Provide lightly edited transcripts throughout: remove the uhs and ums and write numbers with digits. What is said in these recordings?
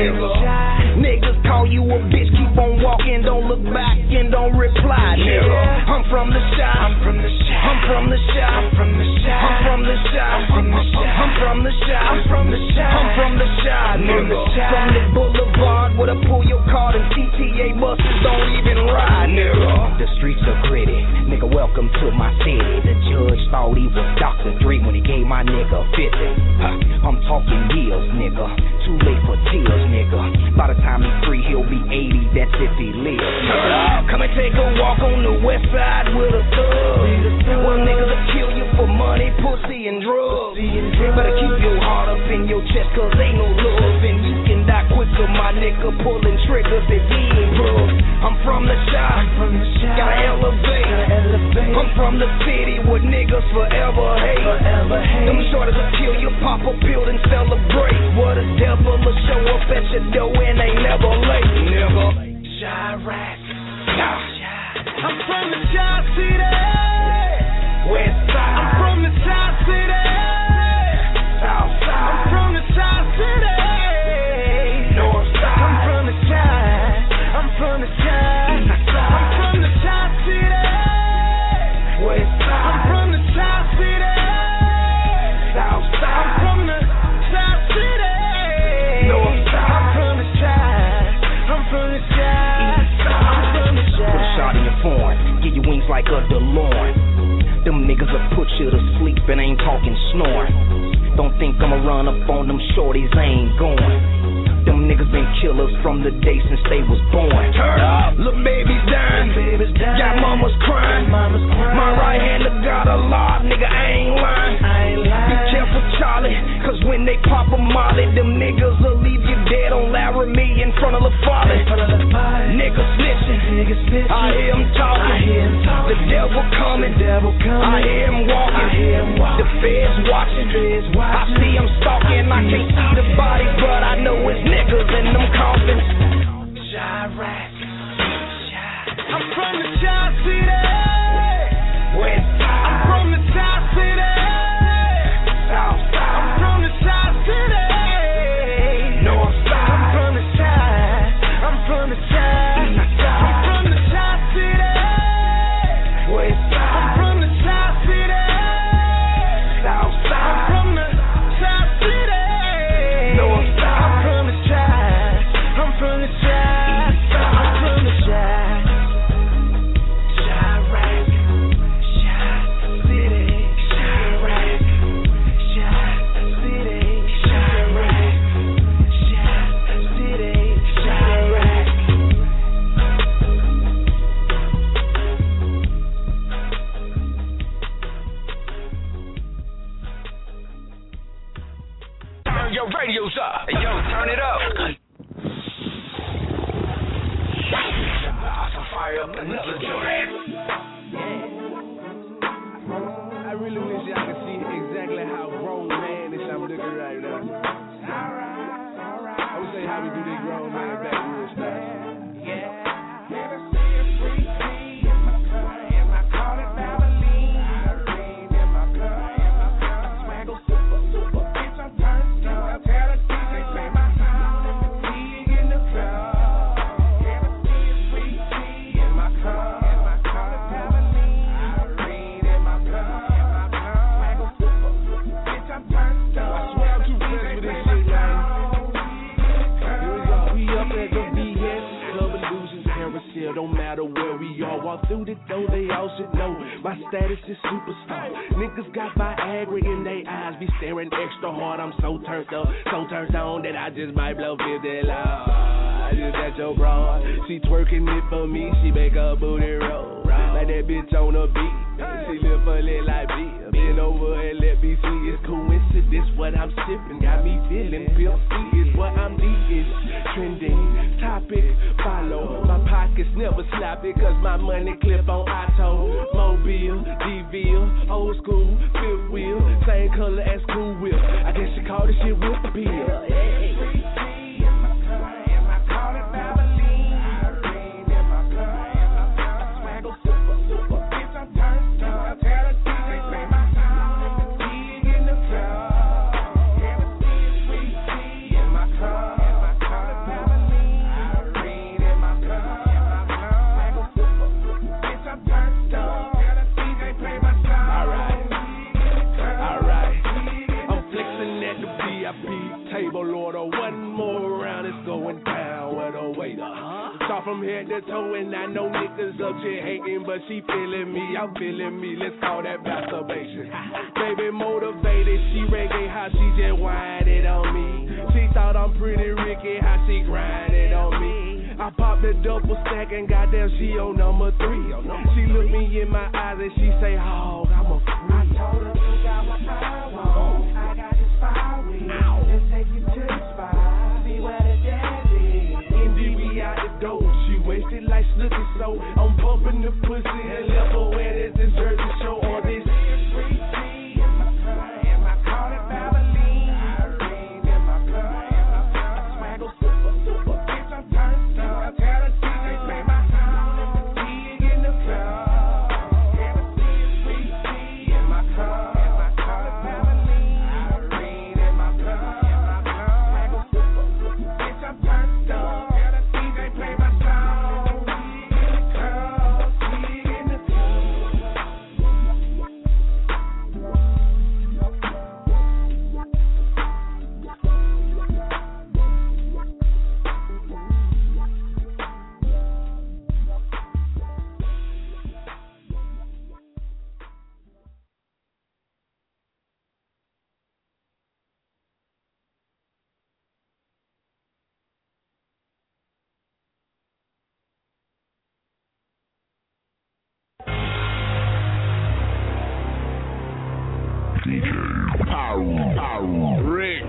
nigga. Niggas call you a bitch, keep on walking, don't look back and don't reply, nigga. I'm from the shop. I'm from the shop. I'm from the shop. I'm from the shop. I'm from the shop. I'm from the shop. I'm from the shop. I'm from the shop, nigga. From the boulevard where I pull your card and CTA buses don't even ride, nigga. The streets are gritty, nigga. Welcome to my city. The judge thought he was Dr. Dre when he gave my nigga 50. I'm talking years, nigga. Too late for tears, nigga. By the time he's free, he'll be 80. That's if he lives. Come and take a walk on the west side with a thug. Well, niggas will kill you for money, pussy, and drugs. Better keep your heart up in your chest, cause ain't no love. And you can die quicker, my nigga, pulling triggers if he ain't drugs. I'm from the shop, gotta elevate. I'm from the city where niggas forever hate. Them shorties will kill you, pop a pill and celebrate. What a devil will show up at your door and ain't never late, nigga. Chirac. I'm from the Chi-City. West side. I'm from the Chi-City. South side. I'm from the Chi-City. North side. I'm from the Chi. I'm from the Chi. I'm from the Chi-City. West side. I'm from the Chi-City. South side. I'm from the Chi-City. North side. I'm from the Chi. I'm from the Chi. I'm from the Chi. Put a shot in your form. Give you wings like a DeLorean. Them niggas will put you to sleep and ain't talking snoring. Don't think I'ma run up on them shorties, I ain't going. Them niggas been killers from the day since they was born. Turn up, little baby's dying. Got mama's crying. My right hand got a lot, nigga, I ain't lying. Be careful, Charlie, cause when they pop a molly, them niggas will leave you dead on Laramie in front of La Folly. Niggas snitching, I hear him talking. The devil coming, I hear him walking. The feds watching, I see him stalking. I can't see the body, but I know it's niggas in them coffins. Chirac. I'm from the Chi-City. West side. I'm from the Chi-City. South side. I'm from the Chi-City. North side. I'm from the Chi. I'm from the Chi. I'm from the Chi-City. West side. I'm from the Chi-City. South side. I'm from the Chi-City. North side. I'm from the Chi. I'm from the Chi. I'm from the Chi. Chirac. Chi-City. Chirac. Chi-City. Chirac. Chi-City. Chirac. Turn your radios up. Yo, turn it up. Fire up another joint. I really wish y'all could see exactly how grown man-ish I'm looking right now. I would say how we do this grown man backwoods style. Don't matter where we all walk through the door, they all should know my status is superstar. Niggas got Viagra in their eyes, be staring extra hard. I'm so turned up, so turned on that I just might blow 50 loud. I just got your broad, she twerking it for me, she make her booty roll like that bitch on a beat. She live for lit like me. Bend over and let me see. It's coincidence what I'm sipping. Got me feeling filthy. It's what I'm eating. Trending topic. Follow. My pockets never sloppy cause my money clip on auto. Mobile, DVille, old school, fifth wheel. Same color as Cool Whip. I guess you call this shit whip appeal. it's going down with a waiter. Saw from head to toe, and I know niggas up here hating, but she feeling me, I'm feeling me. Let's call that masturbation. Baby motivated, she reggae, how she just whine it on me. She thought I'm pretty Ricky, how she grind it on me. I popped the double stack and goddamn she on number 3. She look me in my eyes and she say, "Oh, I'm a freak." I told her, "You got my power, I got this fire with. Let's take you to the spot, see where the jazz is." MDB out the door, she wasted like Snooki, so I'm pumping the pussy and left her where there's this jersey show on this. Sweet tea in my blood, and I call it Valvoline. Irene in my blood, and my swaggle super, bitch, I'm turned up. Tell the DJ play my sound, dig in the club. Ever see sweet tea in my cup, and I call it Valvoline. Irene in my blood, and my swaggle super, bitch, I'm turned up. Tell the DJ play my sound, dig in the club, dig in the club. Rich.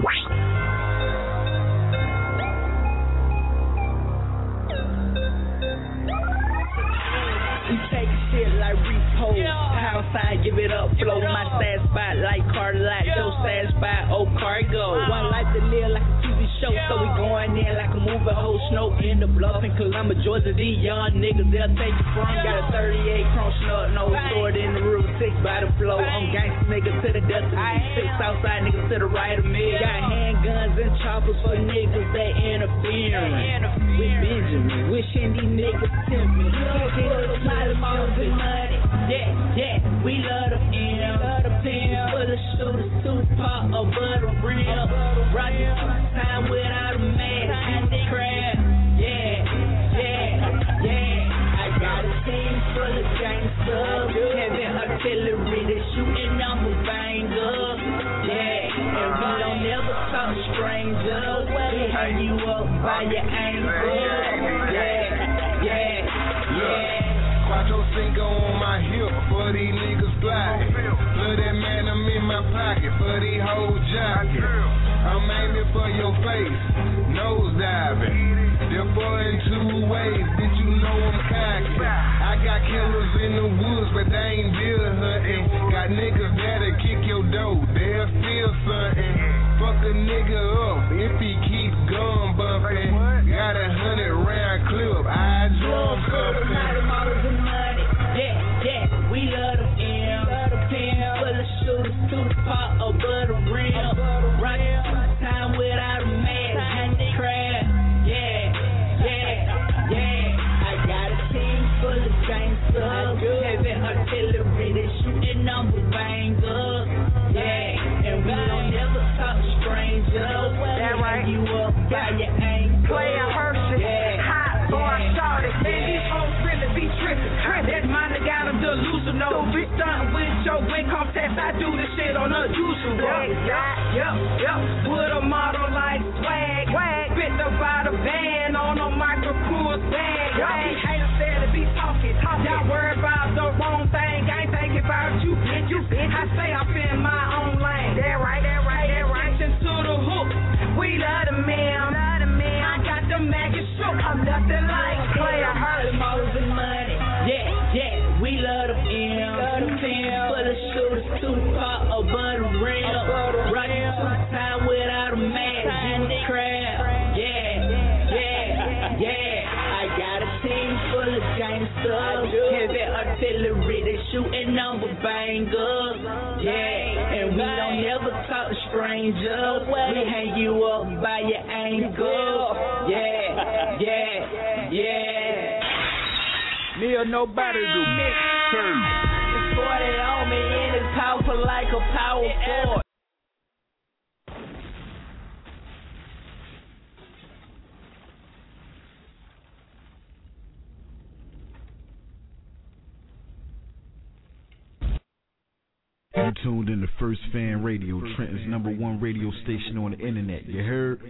We take shit like repo. Pound sign, give it up, flow. My sad spot like Carter Lot. Your sad spot, old cargo. One life to live like a TV show. So we going in like a movie whole snow in the bluff in Columbus, Georgia. These young niggas, they'll take you from. Got a 38 chrome snug, no sword in the river, 6 by the flow. I'm gangsta niggas to the death of me. 6 outside niggas to the right of me. Got handguns and choppers for niggas that interfering. With Benjamin, wishing these niggas tempt me. With money, yeah, we love the M. Full of shooters, Tupac above the rim. Rockin' time without a mask, and the crab, yeah. I got a team full of gangsters, heavy artillery, they shooting number bangers, yeah. And we don't never talk strangers, we hang you up by your ankles, yeah. Quattro Cinco on my hip for these niggas blocking. Look that man, I'm in my pocket for these whole jockey. I'm aiming for your face, nose diving. Therefore in 2 ways, bitch, you know I'm cocky. I got killers in the woods, but they ain't deer hunting. Got niggas that'll kick your door, they'll feel something. Fuck a nigga up if he keep gun bumping. Got a 100-round clip, I drum something. Yeah, we love the M. Full of shooters, Tupac above the rim. Rockin' time without a mask, and the crab, yeah. I got a team full of gangsters, heavy artillery, they shooting number bangers, yeah. And we don't never talk strangers, we hang you up by your ankles. Player Hershey, hot boy, shot it. Man, these hoes really be trippin'. That mind got them delusional. Don't be stuntin' with your income tax. I do this shit on unusual. Yep. With a model like swag. Fit the by the van on a micro cruise bag. These haters there to be talking. Y'all worry about the wrong thing. I ain't thinking about you, bitch. I say I'm in my own lane. That right. Action to the hook. We love the man. I got the maggot shook. I'm nothing like player hurt. Models and money. Yeah, we love the M. Full of shooters, Tupac above the rim. Rockin' time without a mask, and the crab, yeah. I got a team full of gangsters, heavy artillery, they shooting number bangers, yeah. And we don't never talk strangers, we hang you up by your ankles, yeah. Neil, nobody do mix. It's 40 on me and it's powerful like a power force. You tuned in to First Fan Radio, Trenton's #1 radio station on the internet. You heard?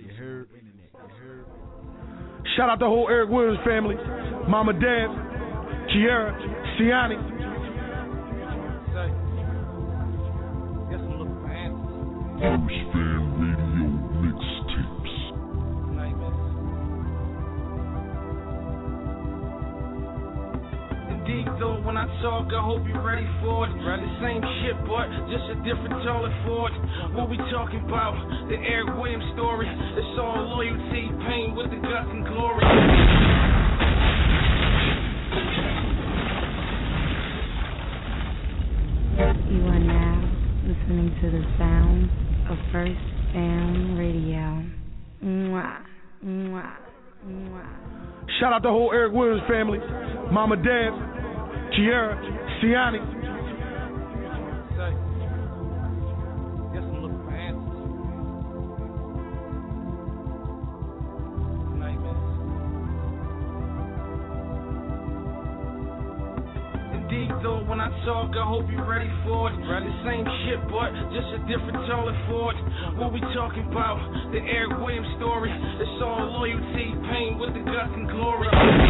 Shout out the whole Eric Williams family, Mama Deb, Kiara, Siani. First Fan Radio mixtapes. Indeed, though, when I talk, I hope you're ready for it. The same shit, but just a different toilet for it. What we talking about? The Eric Williams story. It's all loyalty, pain with the guts and glory. You are now listening to the sound of First Fan Radio. Mwah, mwah, mwah. Shout out the whole Eric Williams family, Mama Deb, Kiara, Siani. Though when I talk, I hope you're ready for it. The same shit, but just a different toilet for it. What we talking about? The Eric Williams story. It's all loyalty, pain with the guts and glory.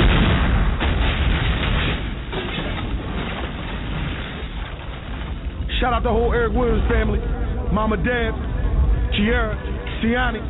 Shout out the whole Eric Williams family, Mama Deb, Kiara, Siani.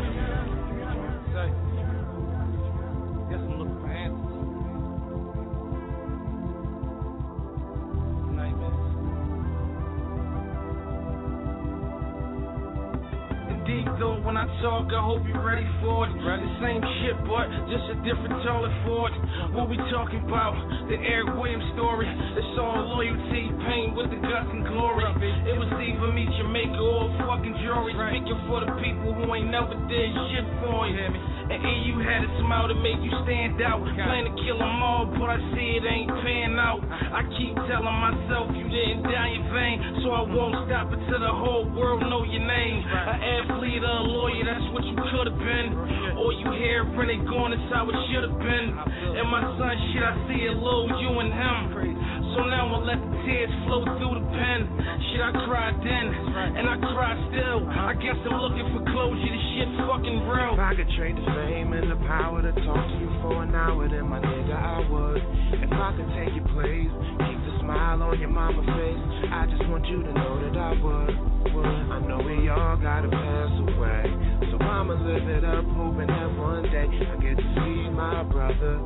Though when I talk, I hope you're ready for it. The same shit, but just a different toilet for it. What we talking about? The Eric Williams story. It's all loyalty, pain with the guts and glory. It was either me, Jamaica, or fucking jury. Speaking for the people who ain't never did shit for him. And you had a smile to make you stand out. Plan to kill them all, but I see it ain't paying out. I keep telling myself you didn't die in vain, so I won't stop until the whole world know your name. An athlete, a lawyer, that's what you could have been. All you hear when they gone is how it should have been. And my son, shit, I see it low, you and him. So now I'll let the tears flow through the pen. Shit, I cried then, and I cry still. I guess I'm looking for closure, this shit fucking real. If I could trade the fame and the power to talk to you for an hour, then my nigga I would. If I could take your place, keep the smile on your mama face, I just want you to know that I would. I know we all gotta pass away, so I'ma live it up, hoping that one day I get to see my brother.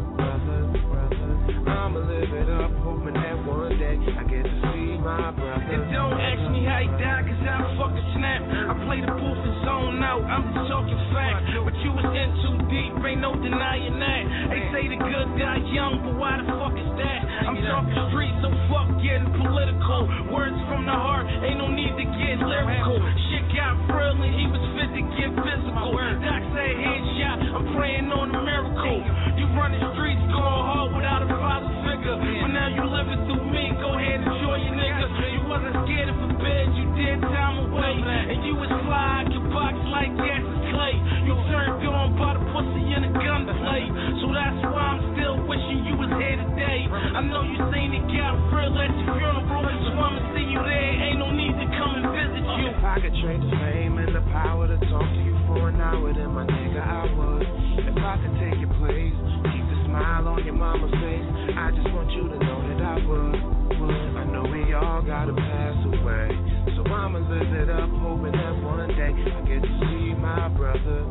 I'ma live it up, hoping that one day I get to see my brother. And don't ask me how he died, cause I'll fucking snap. I play the booth and zone out, I'm just talking fact. But you was in too deep, ain't no denying that. They say the good die young, but why the fuck is that? I'm talking street, so fuck getting political. Words from the heart, ain't no need to get lyrical. Shit got real and he was fit to get physical. Doc said headshot, I'm praying on a miracle. You run the streets going hard without a father figure, but now you living through me, go ahead and enjoy your nigga. You wasn't scared of a bed, you did time away. And you was fly, your box like gas is clay. You turned on by the pussy in a gunplay. So that's why I'm still wishing you was here today. I know you seen it got real at your funeral, so I'ma see you there, ain't no need to come and visit you. If I could trade the fame and the power to talk to you for an hour, then my nigga I would. If I could take your place, keep the smile on your mama's face, I just want you to know that I would. I know we all gotta pass away, so I'ma live it up, hoping that one day I get to see my brother.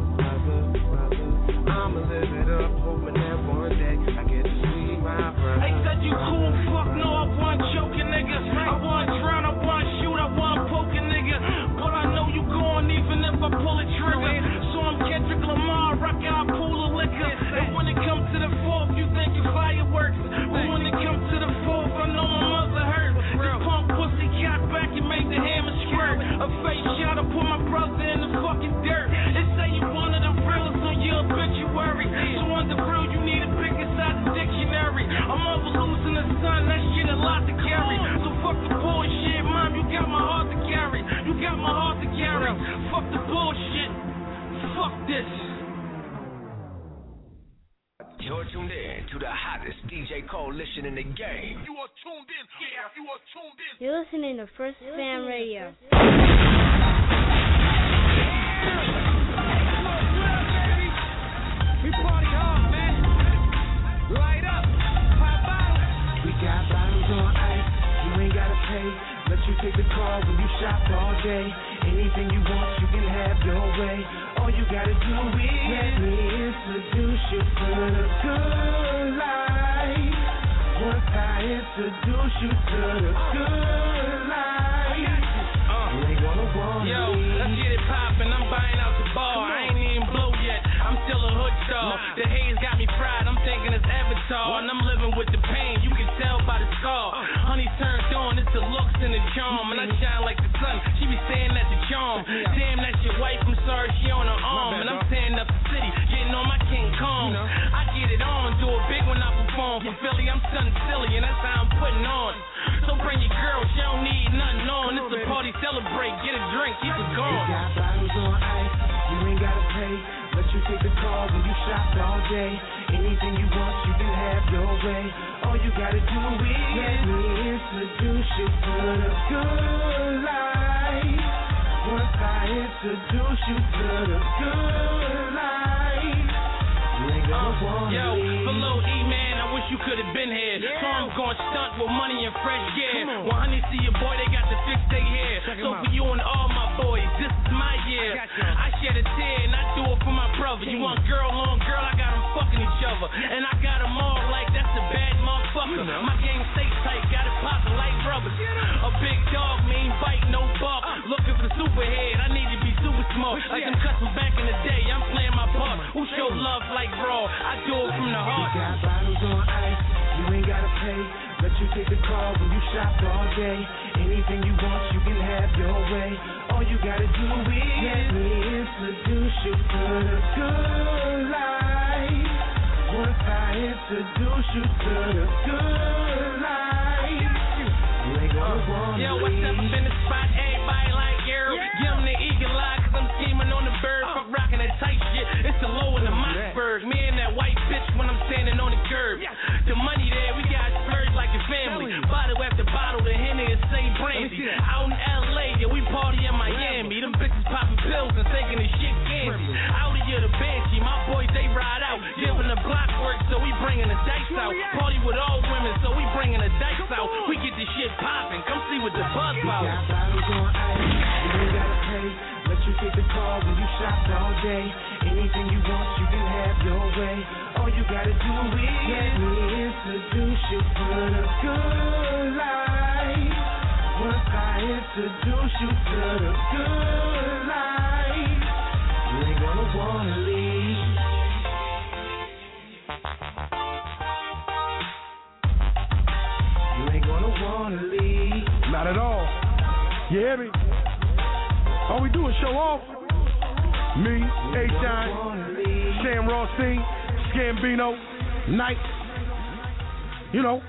I'ma live it up, hoping that one day I get to see my brother. They said you cool, fuck no, I want choking nigga. I want drown, I want shoot, I want poking nigga. But I know you gone even if I pull a trigger. So I'm Kendrick Lamar, I got a pool of liquor. And when it comes to the fourth, you think it's fireworks. But when it comes to the fourth, I know my mother hurt. This punk pussy got back and made the hammer squirt. A face shot, I put my brother in the fucking dirt. It say you one of the realest on your obituary. So on the real, you need to pick inside the dictionary. I'm over losing the sun, that shit a lot to carry. So fuck the bullshit, mom, you got my heart to carry. You got my heart to carry. Fuck the bullshit. Fuck this. You're tuned in to the hottest DJ coalition in the game. You are tuned in. Yeah, you are tuned in. You're listening to First Fam Radio. We party hard, man. Light up, pop bottles. We got bottles on ice, you ain't gotta pay. Let you take the car when you shop all day. Anything you want, you can have your way. All you gotta do is let me introduce you to the good life. Once I introduce you to the good life, you ain't gonna want me. Yo, let's get it poppin', I'm buying out the bar. I ain't even blow yet, I'm still a hood star. The haze got me fried, I'm thinking it's Avatar. And I'm living with the pain, you can tell by the scar. Honey turned on, it's the looks and the charm. And I shine like the sun, she be staring at the charm. Damn, that's your wife, I'm sorry she on her arm. And I'm tearing up the city, getting on my King Kong. I get it on, do it big when I perform. From Philly, I'm stunning silly, and that's how I'm putting on. So bring your girl, she don't need nothing on. It's a party, celebrate, get a drink, keep it going. We got bottles on ice, you ain't gotta pay. Let you take the car when you shop all day. Anything you want, you can have your way. All you gotta do is let me introduce you to the good life. Once I introduce you to the good life, you ain't gonna want Yo, me. for Lil E, man, I wish you could've been here. So I'm going stunt with money and fresh gear. When honey see your boy, they got to fix their hair. So for you and all my boys, this is my year. I shed a tear and I do it for my brother. You want girl on girl, I got them fucking each other. And I got them all like that's a bad motherfucker. My gang stay tight, got it poppin' like rubbers. A big dog, mean bite, no bark. Looking for superhead, I need to be super smart. Like them cuts from back in the day, I'm playing my part. Who show love like raw? I do it from the heart. We got bottles on ice, you ain't gotta pay. Let you take the car when you shop all day. Anything you want, you can have your way. All you gotta do is let me introduce you to the good life. Once I introduce you to the good life, you ain't gonna want me. Yo, I step up in the spot, everybody like Earl. Give them the eagle eye, cause I'm scheming on the bird. Fuck rocking that tight shit, it's the low in the Mossberg. Me and that white bitch when I'm standing on the curb. The money there, we got splurged like a family. Bottle after bottle, the Henny and say brandy. Out in LA, yeah, we party in Miami. Them bitches popping pills and taking the shit candy. Out of here, the Banshee, my boys, they ride out. Giving the block work, so we bringing the dice out. Party with all women, so we bringing the dice out. We get the shit popping, come see what the buzz about. We got bottles on ice, you ain't gotta pay. Let you take the car when you shop all day. Anything you want, you can have your way. All you gotta do is let me introduce you to the good life. Once I introduce you to the good life, you ain't gonna wanna leave. You ain't gonna wanna leave. Not at all. You hear me? All we do is show off. Me, A-Shine, Sam Rothstein, Scambino, Knight. You know.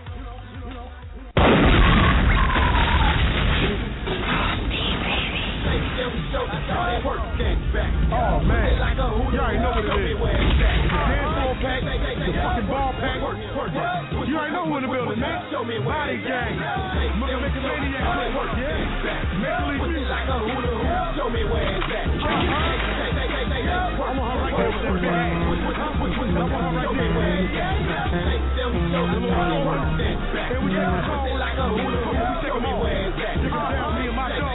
Oh man, you already know what it is. It's a dance floor pack, it's a fucking ball pack. You already know who in the building, man. Body gang, make a maniac, yeah. Mentally, like a hula hoop. Show me where it's at. I want her right there with that big ass. I want her right there where it's at. And we take the call like a hula hoop. We take them all. You can tell me and my dog.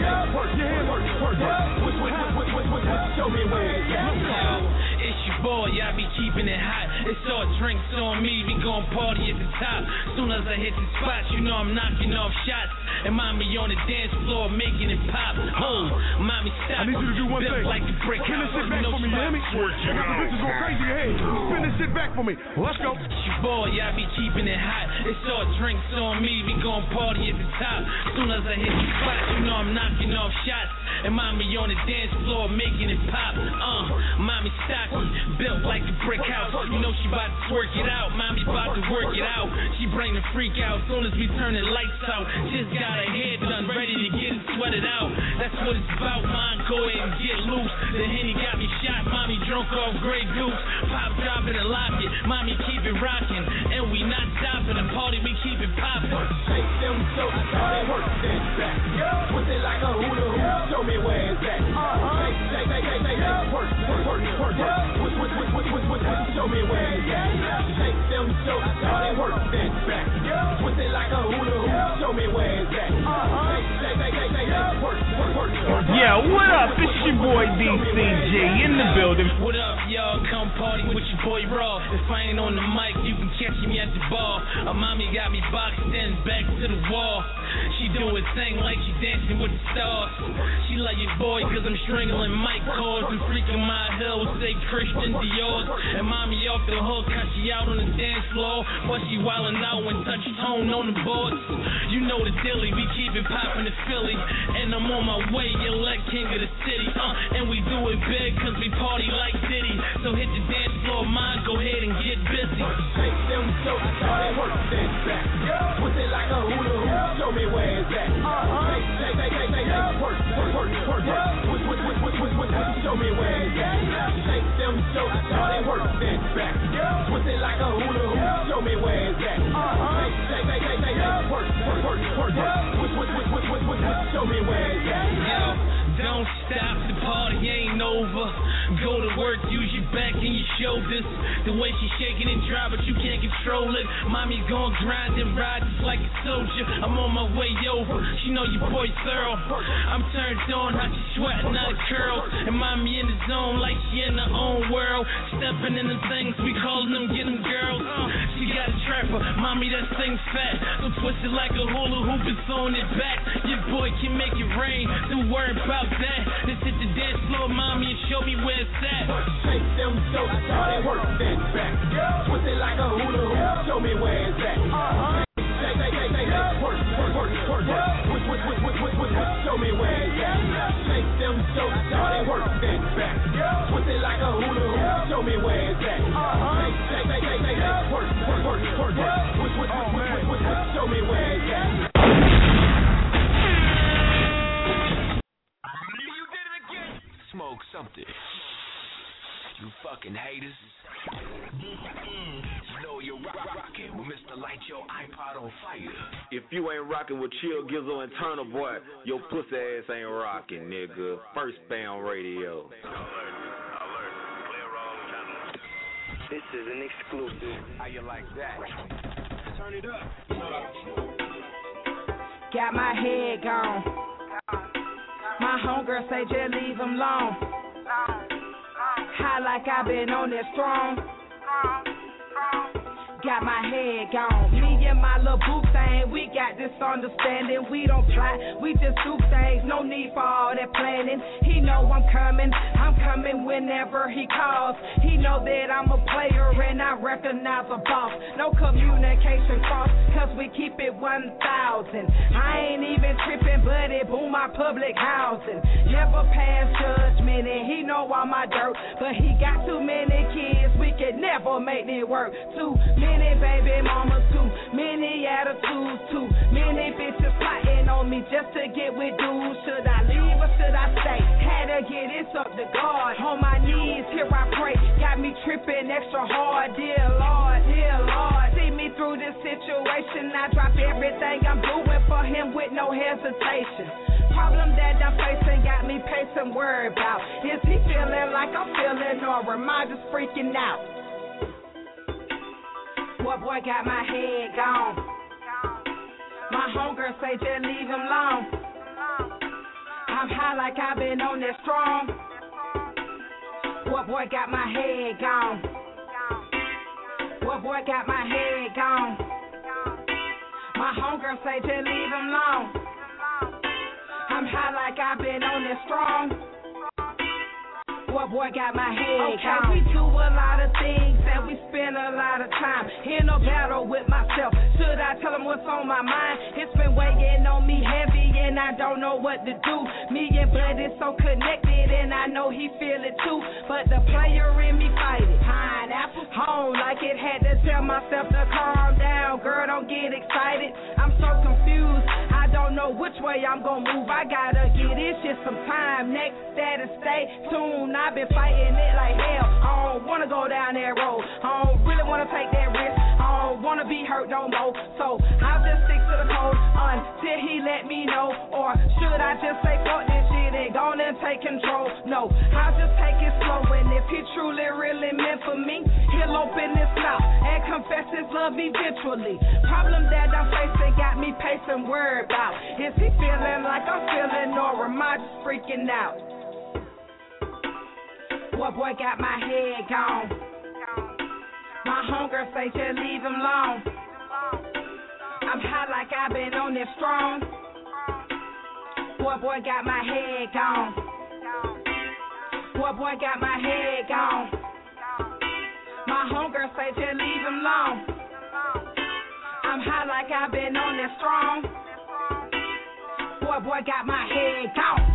Show me where it's at. It's your boy, I be keeping it hot. It's all drinks on me, we gon' party at the top. Soon as I hit the spot, you know I'm knocking off shots. And mommy on the dance floor making it pop. Mommy stop. I need you to do one thing. Like a brick Spin this shit back for me, you hear me? I got the bitches going crazy ahead. Spin this shit back for me. Let's go. It's your boy, I be keeping it hot. It's all drinks on me, we gon' party at the top. Soon as I hit the spot, you know I'm knocking off shots. And mommy on the dance floor making it pop. Mommy stocky, built like like a brick house. You know she about to twerk it out. Mommy about to work it out. She bring the freak out soon as we turn the lights out. Just got her hair done, ready to get it sweated out. That's what it's about, mine. Go ahead and get loose. The Henny got me shot. Mommy drunk off Grey Goose. Pop drop it and lock it. Mommy keep it rocking. And we not stopping. The party we keep it popping. Shake them so they work that back. Twist it like a hula hoop. Show me where it's at. Shake, work. Show me where it's at. Shake them so they work that back. Twist it like a hula hoop. Show me where it's at. Shake, work. Yeah, what up? It's your boy DCJ in the building. What up, y'all? Come party with your boy Raw. If I ain't on the mic, you can catch me at the bar. Mommy got me boxed in, back to the wall. She do a thing like she dancing with the stars. She like your boy cause I'm strangling mic cords and freaking my hills, say Christian Dior's. And mommy off the hook, cause she out on the dance floor. But she wildin' out when touch tone on the boards. You know the dilly, we keep it poppin' in Philly. And I'm on my way, elect king of the city. And we do it big cause we party like Diddy. So hit the dance floor, mine, go ahead and get busy. Shake them so they work that back. Twist it like a hula hoop, show me where it's at. Shake, work. Show me where it's at. Shake them so they work that back. Twist it like a hula hoop, show me where it's at. Shake, work. Show me where it's at. Yo, don't stop, the party ain't over. Go to work, use your back and your shoulders. The way she shaking and dry, but you can't control it. Mommy's gon' grind and ride just like a soldier. I'm on my way over, she know your boy thorough. I'm turned on, how she sweating out of curls. And mommy in the zone like she in her own world. Stepping in the things, we callin' them, get them girls. She got a trapper, mommy that thing's fat. So twist it like a hula hoop and throwing it back. Your boy can make it rain, don't worry about that. Just hit the dance floor, mommy, and show me where it's at. Shake them so they work that back. Twist it like a hula hoop, show me where it's at. Shake, work. Show me where it's at. Shake them so they work that back. Twist it like a hula hoop, show me where it's at. Shake, work. Show me where it's at. Smoke something. You fucking haters. You know you're rocking with Mr. Light Your iPod on Fire. If you ain't rocking with Chill, Gizzo, and Turner, boy, your pussy ass ain't rocking, nigga. First Bam Radio. This is an exclusive. How you like that? Turn it up. Got my head gone. My homegirl say just leave him alone. High like I been on that strong. Got my head gone. Me and my little boo thing, we got this understanding. We don't plot, we just do things. No need for all that planning. He know I'm coming whenever he calls. He know that I'm a player and I recognize a boss. No communication cross, cause we keep it 1,000. I ain't even tripping, but it boom my public housing. Never pass judgment and he know all my dirt, but he got too many kids, we can never make it work. Too many baby mamas, too many attitudes, too many bitches plotting on me just to get with dudes. Should I leave or should I stay? Had to get it up to God. On my knees, here I pray. Got me tripping extra hard. Dear Lord, see me through this situation. I drop everything I'm doing for him with no hesitation. Problem that I'm facing got me pacing, worried about. Is he feeling like I'm feeling, or am I just freaking out? Boy got my head gone. My homegirl say just leave him alone. I'm high like I've been on that strong. Boy got my head gone. Boy got my head gone. My homegirl say just leave him alone. I'm high like I've been on that strong. Boy got my head gone. We do a lot of things and we spend a lot of time in a battle with myself. Should I tell him what's on my mind? It's been weighing on me heavy and I don't know what to do. Me and Bud is so connected, and I know he feel it too. But the player in me fight it. Pineapple home like it had to tell myself to calm down. Girl, don't get excited. I'm so confused. I don't know which way I'm gonna move. I gotta get this shit some time. Next status, stay tuned. I've been fighting it like hell. I don't wanna go down that road. I don't really wanna take that risk. I don't wanna be hurt no more. So I'll just stick to the code until he let me know. Or should I just say fuck this shit and go on and take control? No, I'll just take it slow. And if he truly, really meant for me, he'll open his mouth and confess his love eventually. Problem that I'm facing got me pacing, worried about. Is he feeling like I'm feeling, or am I just freaking out? Boy got my head gone. My hunger say just leave him alone. I'm high like I've been on this strong. Boy got my head gone. Boy got my head gone. My hunger say just leave him alone. I'm high like I've been on this strong. Boy got my head gone.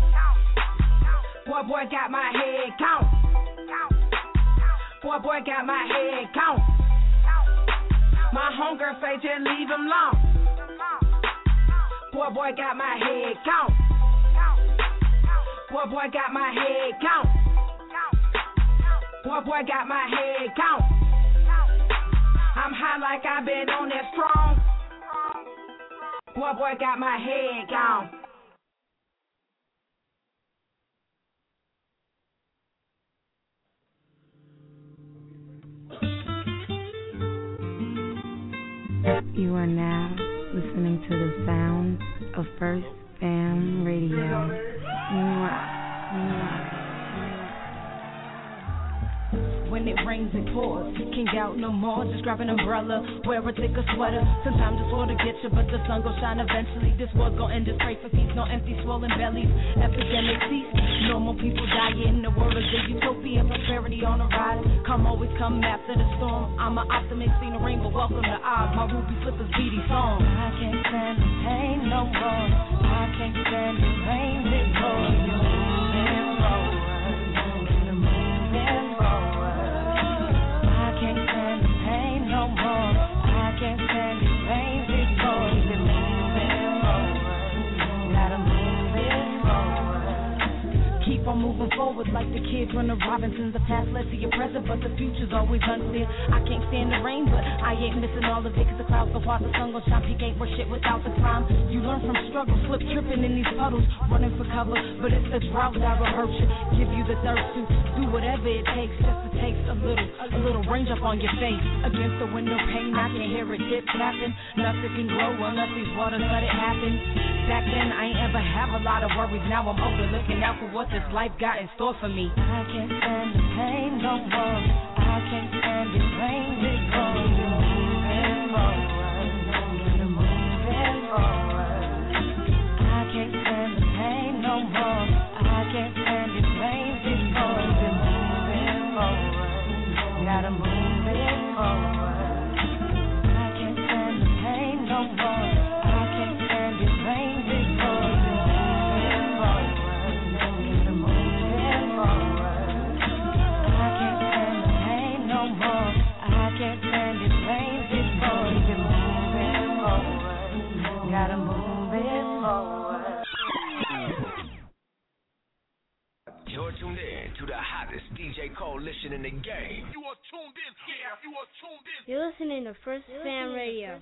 Boy got my head gone. Boy got my head gone. My hunger say just leave him alone. Boy got my head gone. Boy got my head gone. Boy got my head gone. I'm high like I've been on that strong. Boy got my head gone. You are now listening to the sound of First Fam Radio. Mwah. Mwah. When it rains, it pours. Can't get out no more. Just grab an umbrella, wear a thicker sweater. Sometimes this war to get you, but the sun gon' shine eventually. This war's gon' end. Just pray for peace. No empty, swollen bellies. Epidemic cease. Normal people dying. The world is a utopia. Prosperity on the rise. Come always come after the storm. I'm an optimist. Seen the rainbow. Welcome to Oz. My ruby slippers beady song. I can't stand the pain no more. I can't stand the rain before you. I'm moving forward like the kids run the Robinsons. The past led to your present, but the future's always unclear. I can't stand the rain, but I ain't missing all of it, cause the clouds go past, the sun gon' shine. Peak ain't worth shit without the climb. You learn from struggle, slip tripping in these puddles, running for cover, but it's the drought that'll hurt you. Give you the thirst to do whatever it takes just to taste a little range up on your face. Against the window pane, I can hear it dip tapping. Nothing can grow unless these waters let it happen. Back then, I ain't ever have a lot of worries. Now I'm older, looking out for what this life got in store for me. I can't stand the pain no more. I can't stand the rain before you. Moving forward, moving forward. I can't stand the pain no more. I can't stand the rain before you. Moving forward, gotta move it forward. I can't stand the pain no more. I can't stand the rain before you. Gotta move it forward. You're tuned in to the hottest DJ coalition in the game. You are tuned in. Yeah, you are tuned in. You're listening to First Fam Radio.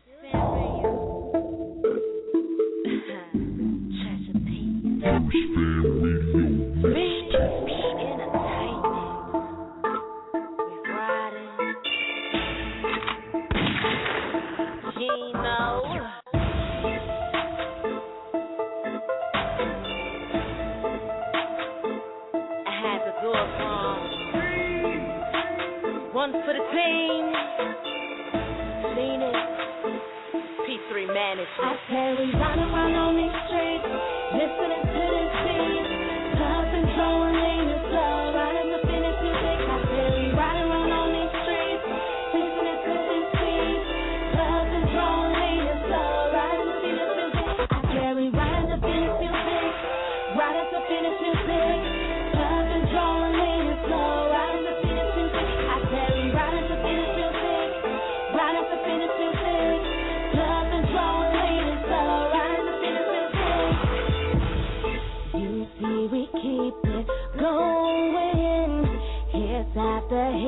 One for the team. Seen it. P3 management. I say we run around on these streets, listening to this beat, puffing, throwing lean and slow, riding the finish music. I say we ride around on these streets, listening to this beat, puffing, throwing lean and slow, riding the finish music. I say we ride the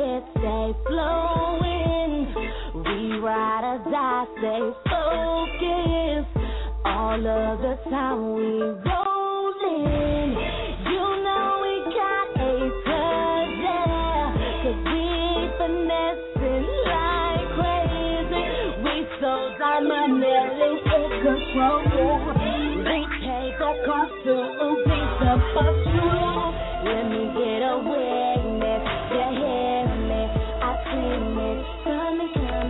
it stay flowing. We ride or die, stay focused. All of the time we rollin'. You know we got a touch, yeah. 'Cause we finessing like crazy. We so dynamically in control. We take a cost to a piece of a truth. Let me get a witness. You hear me? I feel it. Coming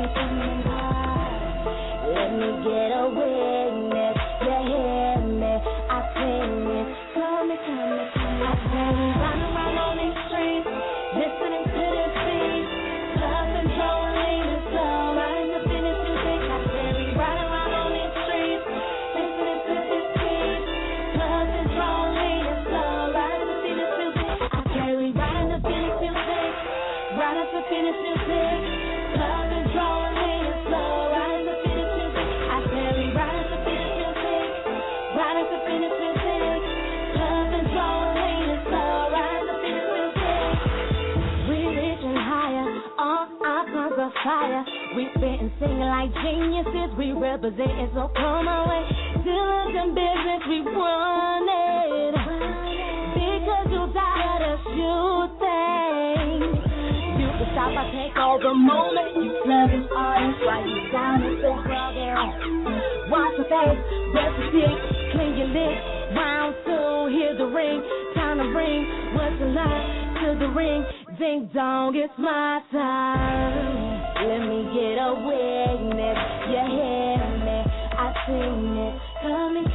hard. Let me get a witness. You hear me? I feel it. Coming hard. I say we run around on these streets, listening to this beat, love and rolling the slow, riding the finish music. I say we run around on these streets, listening to this beat, love and rolling the slow, riding the finish music. I say we riding the finish music, riding the finish music, love and rolling the slow, riding the finish music. I say we riding the finish music, riding the finish music, love and rolling the slow, riding the finish music. We reaching higher, all our guns are fire. We spitting, singing like geniuses. We representing, so come our way. Still in business, we run it. Because you tired of shooting. You can stop, I take all the moment. You loving artists while you down and so brother. Watch the face, brush the stick, clean your lips. Round two, hear the ring, time to ring. What's the line to the ring? Ding dong, it's my time. Let me get a witness. You hear me? I seen it. Coming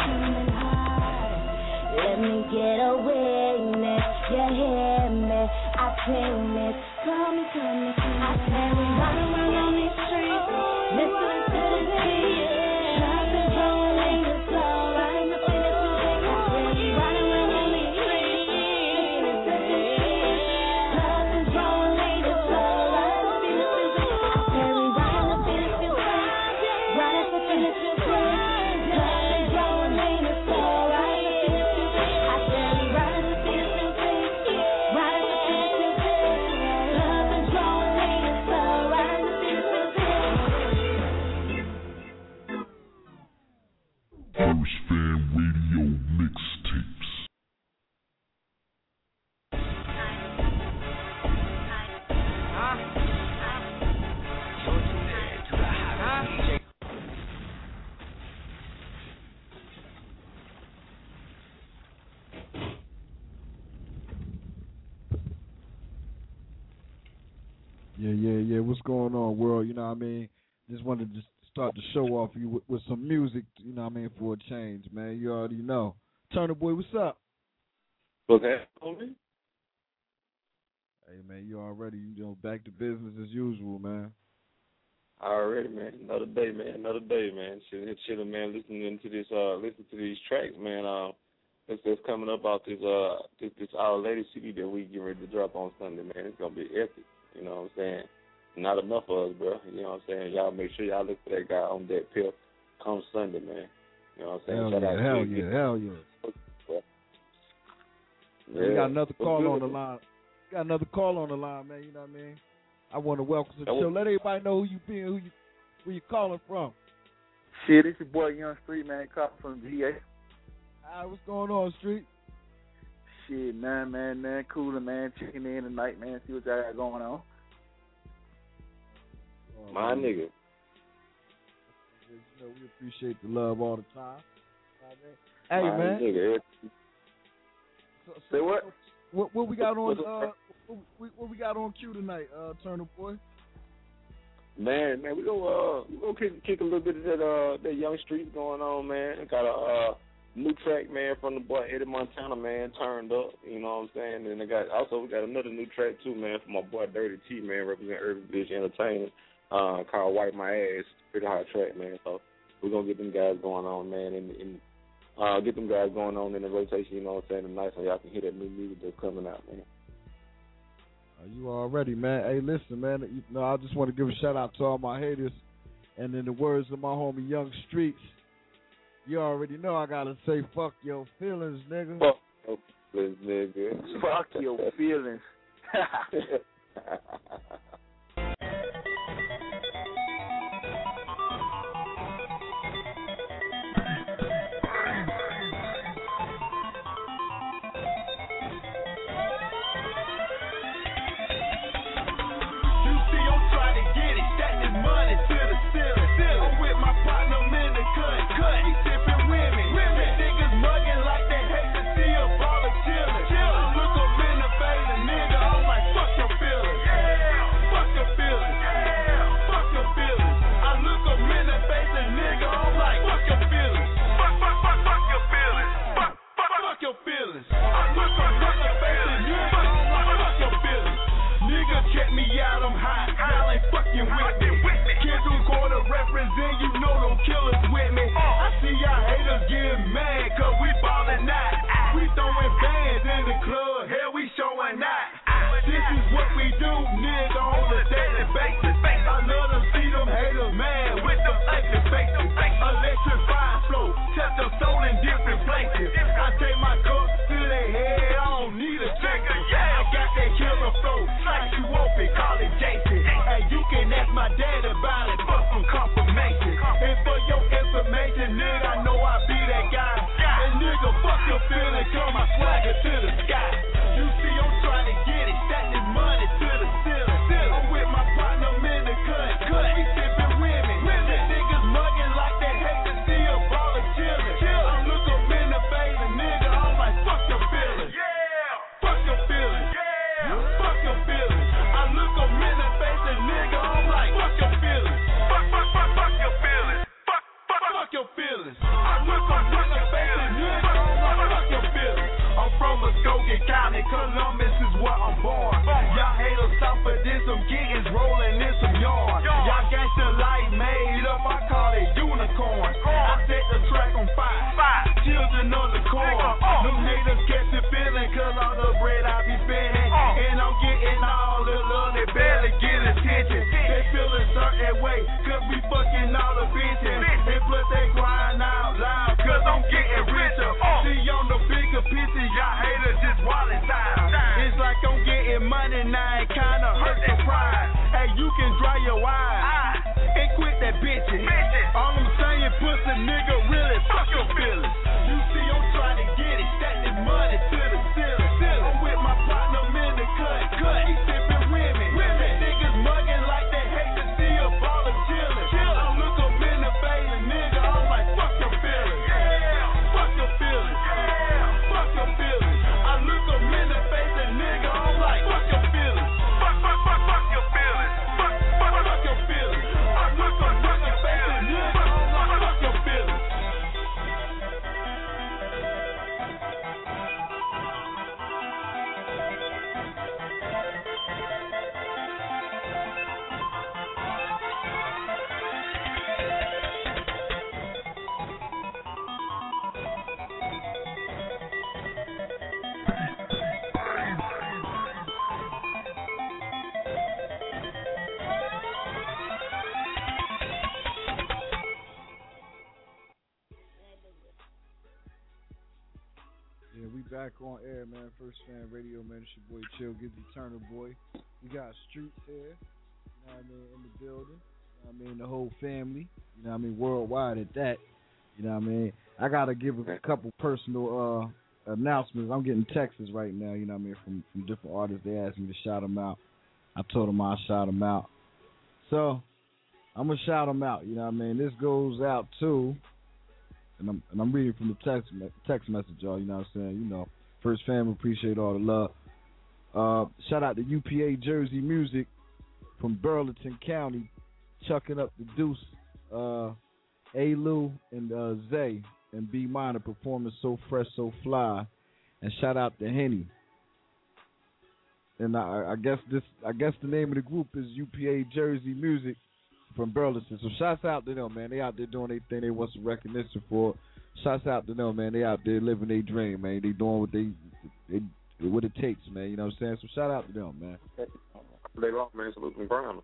hard. Let me get a witness. You hear me? I seen it. Coming. I say we run around on these streets, listening to the beat, love and rolling the slow, riding the finish music. I say we run around on these streets, listening to the beat, love and rolling the slow, riding the finish music. I say we run the finish music, riding the finish music, love and rolling the slow, riding the finish music. I say we run the finish music, riding the finish music, love and rolling the slow, riding the finish music. First Fam Radio mixtapes. Yeah. What's going on, world? You know what I mean? Just wanted to start the show off you with some music, you know what I mean, for a change, man. You already know. Turner Boy, what's up? What's happening? Hey, man, you already, back to business as usual, man. Already, man. Another day, man. Chilling, man. Listening to these tracks, man. That's coming up out this Our Lady CD that we get ready to drop on Sunday, man. It's gonna be epic. You know what I'm saying? Not enough of us, bro. You know what I'm saying? Y'all make sure y'all look for that guy on that pill come Sunday, man. You know what I'm saying? Hell yeah. Yeah. We got another call on the line. Man. You know what I mean? I want to welcome to the show. Let everybody know who you been, where you calling from. Shit, it's your boy Young Street, man. Calling from GA. All right, what's going on, Street? Shit, man. Cooler, man. Checking in tonight, man. See what y'all got going on. My nigga. We appreciate the love all the time. Hey, man. Nigga. Say what? What we got on? What we got on cue tonight, Turner Boy? Man, we gonna kick a little bit of that Young Street going on, man. Got a new track, man, from the boy Eddie Montana, man, Turned Up. You know what I'm saying? And we got another new track too, man, from my boy Dirty T, man, representing Urban Bitch Entertainment, called Wipe My Ass. Pretty hot track, man. So we're gonna get them guys going on, man, and get them guys going on in the rotation. You know what I'm saying? Tonight, so y'all can hear that new music that's coming out, man. You already, man. Hey, listen, man. I just want to give a shout out to all my haters, and in the words of my homie Young Streets, you already know I gotta say, fuck your feelings, nigga. Fuck your feelings, nigga. Fuck your feelings. Back on air, man. First Fan Radio, man. It's your boy Chill, Gizzy Turner, boy. We got Streets here, you know what I mean, in the building. You know what I mean, the whole family. You know what I mean, worldwide at that. You know what I mean. I gotta give a couple personal announcements. I'm getting texts right now. You know what I mean, from different artists. They asked me to shout them out. I told them I'll shout them out. So I'm gonna shout them out. You know what I mean. This goes out to. And I'm reading from the text message, y'all. You know what I'm saying? You know, First Family, appreciate all the love. Shout out to UPA Jersey Music from Burlington County, chucking up the deuce. A-Lou and Zay and B Minor performing So Fresh, So Fly. And shout out to Henny. And I guess the name of the group is UPA Jersey Music from Burlington. So shouts out to them, man. They out there doing their thing. They want some recognition for. Shouts out to them, man. They out there living their dream, man. They doing what it takes, man. You know what I'm saying? So shout out to them, man. They lost, man. Salute from Brown.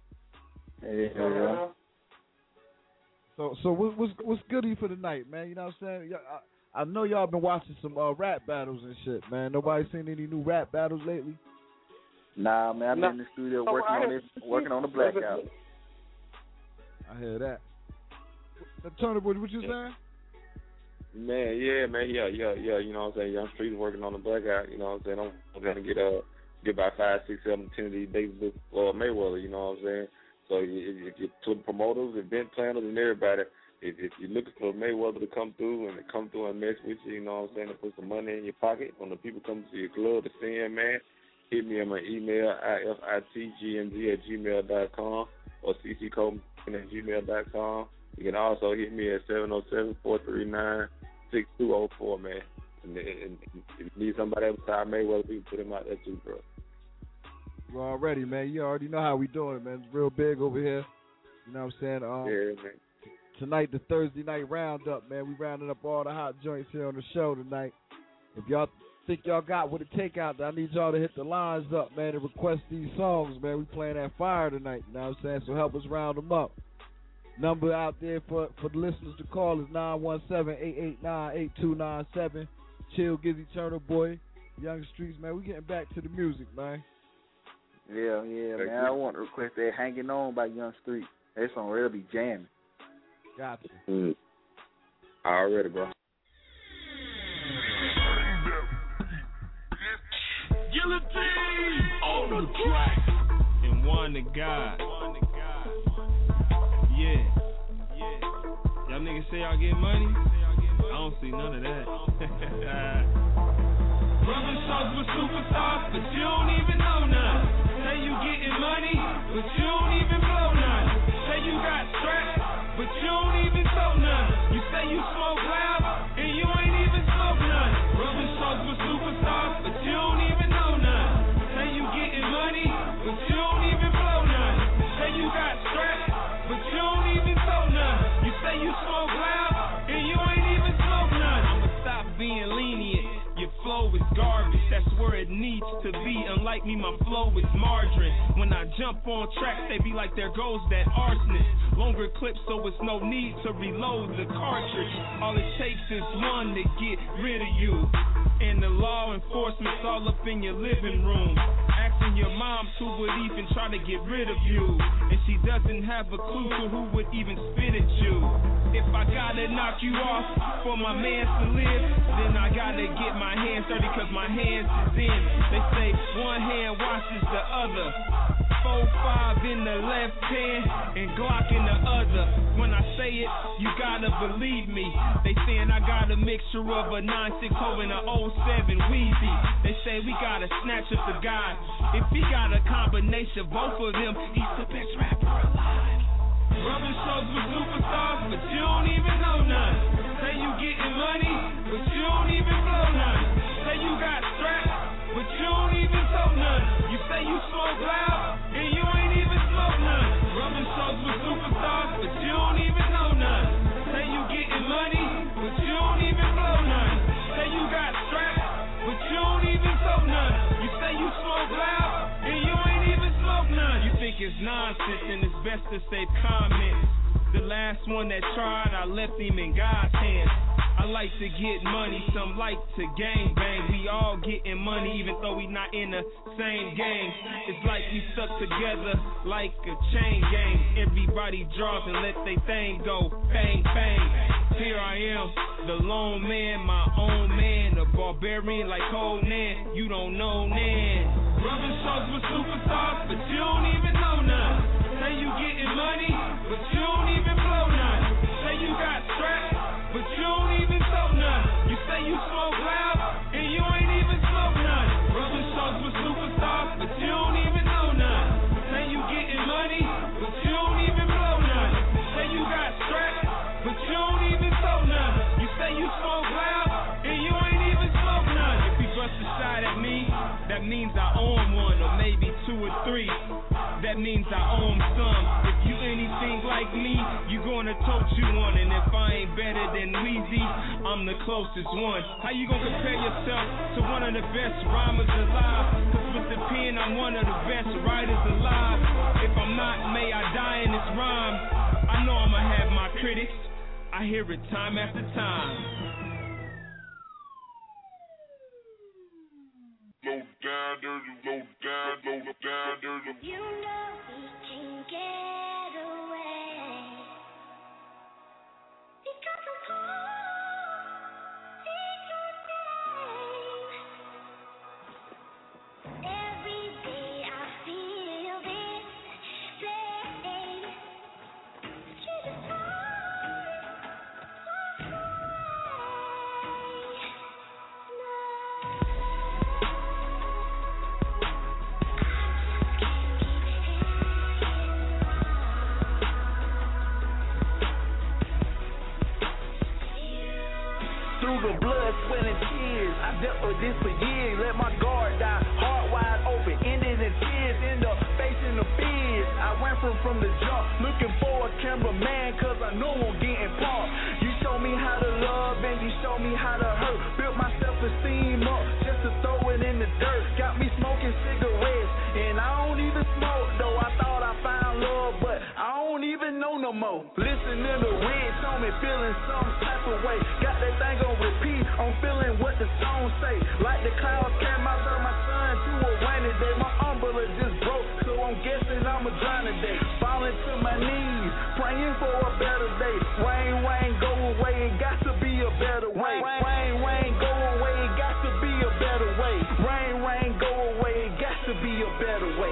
Yeah. So what's goody for the night, man? You know what I'm saying? I know y'all been watching some rap battles and shit, man. Nobody seen any new rap battles lately? Nah, man, I've been in the studio working on the blackout. I hear that. Turner Boy, what you saying? Man, yeah. You know what I'm saying? Young Street is working on the blackout. You know what I'm saying? I'm gonna get about 5, 6, 7, 10 of these days before Mayweather. You know what I'm saying? So if you to the promoters, event planners, and everybody, if you're looking for Mayweather to come through and mess with you, you know what I'm saying, to put some money in your pocket when the people come to your club to sing, man, hit me on my email, ifitgmz@gmail.com or ccccoleman@gmail.com. You can also hit me at 707-439-6204, man. And if you need somebody outside Mayweather, we can put him out there too, bro. We're already, man. You already know how we doing it, man. It's real big over here. You know what I'm saying? Yeah, man. Tonight, the Thursday night roundup, man. We rounding up all the hot joints here on the show tonight. If y'all think y'all got what it take out there, I need y'all to hit the lines up, man, and request these songs, man. We playing that fire tonight, you know what I'm saying? So help us round them up. Number out there for the listeners to call is 917-889-8297. Chill, Gizzy, Turner Boy, Young Streets, man. We getting back to the music, man. Yeah, man. I want to request that Hanging On by Young Street. That song really be jamming. Gotcha. Already, bro. Guillotine on the track. And one to God. Yeah. Y'all niggas say y'all get money? I don't see none of that. Rubbing shows with superstars, but you don't even know none. Say you getting money, but you don't even blow none. Say you got straps, but you don't even throw none. You say you smoke loud, and you ain't even smoke none. Rubbing shows with superstars, but you don't even know none. Say you getting money, but you don't even blow none. Say you got straps, but you don't even throw none. You say you smoke loud, and you ain't even smoke none. I'ma stop being lenient. Your flow is garbage, that's where it needs to be. Unlike me, my flow is margarine. When I jump on tracks, they be like, there goes that arsonist. Longer clips, so it's no need to reload the cartridge. All it takes is one to get rid of you. And the law enforcement's all up in your living room. Asking your moms who would even try to get rid of you. And she doesn't have a clue to who would even spit at you. If I gotta knock you off for my mans to live, then I gotta get my hands dirty cause my hands is in. They say one hand washes the other. 4-5 in the left hand and Glock in the other. When I say it, you gotta believe me. They saying I got a mixture of a 960 and a 07 Weezy. They say we gotta snatch up the guy. If he got a combination of both of them, he's the best rapper alive. Rubbing shows with superstars, but you don't even know none. Say you getting money, but you don't even blow none. Say you got straps, but you don't even throw none. You say you smoke loud, and you ain't even smoke none. Rubbing shows with superstars, but you don't even know none. Say you getting money, but you don't even blow none. Say you got straps, but you don't even throw none. You say you smoke loud, and you ain't even smoke none. You think it's nonsense, and it's best to save comments. The last one that tried, I left him in God's hands. I like to get money, some like to gang bang. We all getting money even though we not in the same game. It's like we stuck together like a chain gang. Everybody draws and let they thing go, bang bang. Here I am, the lone man, my own man, a barbarian like Conan. You don't know Nan. Rubbing shows with superstars, but you don't even know none. Say you getting money, but you don't even blow none. Say you got straps, but you don't even throw none. You say you smoke loud, and you ain't even smoke none. Rubbing shows with superstars, but you don't even know none. Say you getting money, but you don't even blow none. Say you got straps, but you don't even throw none. You say you smoke loud, and you ain't even smoke none. If he busts a shot at me, that means I owe him one, or maybe 2 or 3. That means I owe him some. If you anything like me, you gonna tote you one. And if I ain't better than Weezy, I'm the closest one. How you gonna compare yourself to one of the best rhymers alive? Cause with the pen, I'm one of the best writers alive. If I'm not, may I die in this rhyme. I know I'ma have my critics. I hear it time after time. Low down, dirty, low down, low down. even blood, sweat, and tears. I dealt with this for years. Let my guard die, heart wide open, ended in tears. End up facing the fears. I went from the jump, looking for a cameraman, cause I knew I'm getting pumped. You showed me how to love and you showed me how to hurt. Built my self-esteem up just to throw it in the dirt. Got me smoking cigarettes, and I don't even smoke, though I thought I found love, but I don't even know no more. Listening to Red told me feeling some type of way. Got that thing on repeat, I'm feeling what the song say. Like the clouds came out of my sun to a rainy day. My umbrella just broke, so I'm guessing I'ma drown today. Falling to my knees, praying for a better day. Rain, rain, go away, it got to be a better way. Rain, rain, go away, it got to be a better way. Rain, rain, go away, it got to be a better way.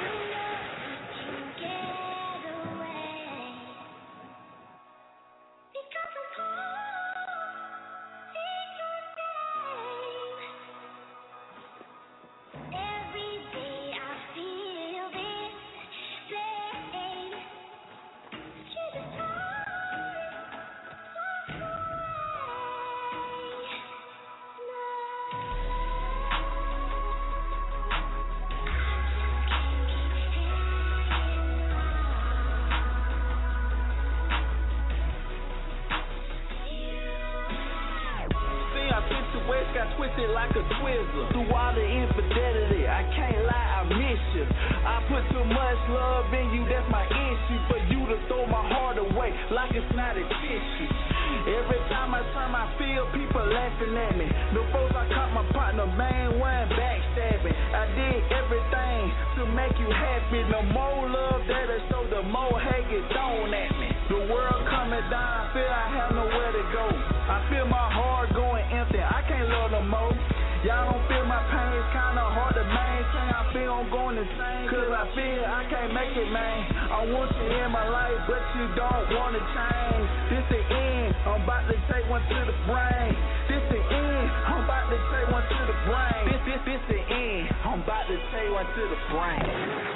Got twisted like a Twizzler. Through all the infidelity, I can't lie, I miss you. I put too much love in you, that's my issue. For you to throw my heart away like it's not a tissue. Every time I turn my field, people laughing at me. The folks I caught my partner, man, one backstabbing. I did everything to make you happy. The more love that I show, the more hate get thrown at me. The world coming down, I feel I have nowhere to go. I feel my heart going empty, I can't love no more. Y'all don't feel my pain, it's kinda hard to maintain. I feel I'm going insane, cause I feel I can't make it, man. I want you in my life, but you don't wanna change. This the end, I'm about to take one to the brain. This the end, I'm about to take one to the brain. This the end, I'm about to take one to the brain.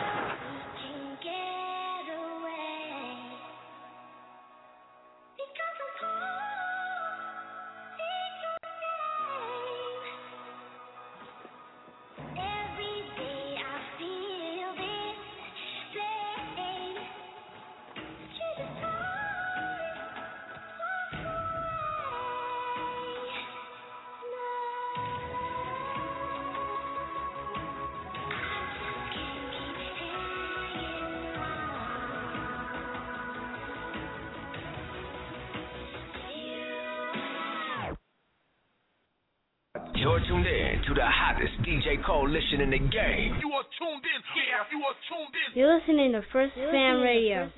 You're tuned in to the hottest DJ coalition in the game. You are tuned in. Yeah, you are tuned in. You're listening to First Fam Radio.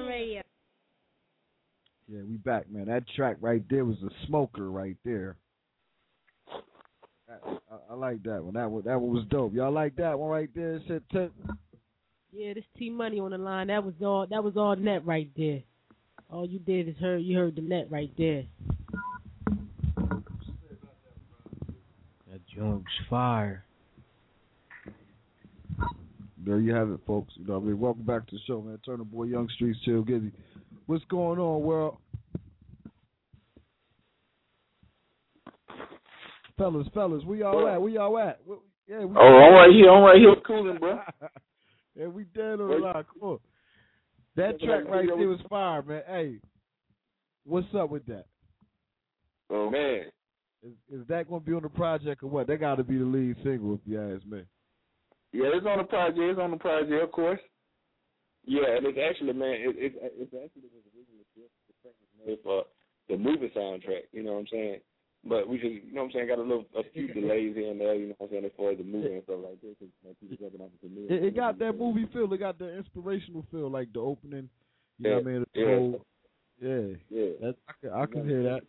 Yeah, we back, man. That track right there was a smoker right there. I like that one. That one was dope. Y'all like that one right there? It said 10. Yeah, this T Money on the line. That was all net right there. All you did is you heard the net right there. That joint's fire. There you have it, folks. You know what I mean? Welcome back to the show, man. Turner Boy, Young Streets, Chill Gizzy. What's going on, world? Fellas, where y'all at? Yeah, I'm right here cooling, bro. Yeah, we dead on the line. Come on. That track right there was fire, man. Hey, what's up with that? Oh, man. Is that going to be on the project or what? That got to be the lead single, if you ask me. Yeah, it's on the project. Of course. Yeah, and it's actually, man, it's actually was originally for the movie soundtrack. You know what I'm saying? But we just, you know what I'm saying, got a few delays here and there. You know what I'm saying, as far as the movie and stuff like this. It got that movie feel. It got the inspirational feel, like the opening. You know what I mean? I can hear that.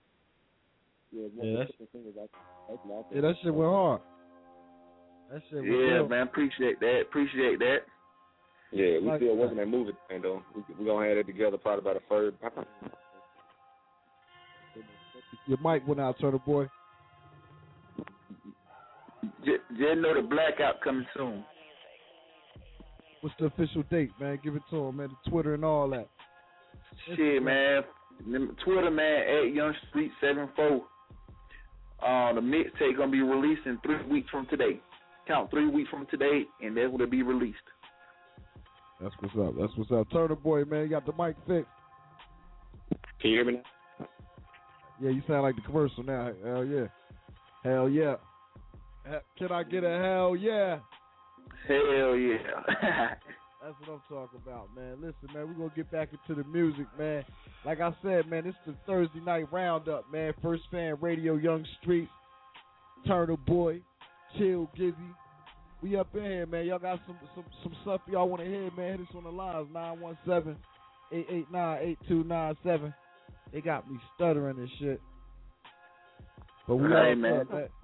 That shit went hard. That shit went hard. Man, appreciate that. Yeah, we still working that movie thing, though. We're going to have it together probably by the third. Your mic went out, Turtle Boy. Just know the blackout coming soon. What's the official date, man? Give it to him, man. The Twitter and all that. Shit, man. Twitter, man, @YoungStreet74. The mixtape gonna be released in 3 weeks from today. Count 3 weeks from today, and that's when it'll be released. That's what's up. That's what's up. Turner Boy, man, you got the mic fixed. Can you hear me now? Yeah, you sound like the commercial now. Hell yeah. Hell yeah. Can I get a hell yeah? Hell yeah. That's what I'm talking about, man. Listen, man, we're going to get back into the music, man. Like I said, man, it's the Thursday night roundup, man. First Fan Radio, Young Streets, Turner Boy, Chill Gizzy. We up in here, man. Y'all got some stuff y'all want to hear, man. Hit us on the lines, 917-889-8297. They got me stuttering and shit. But we hey, man.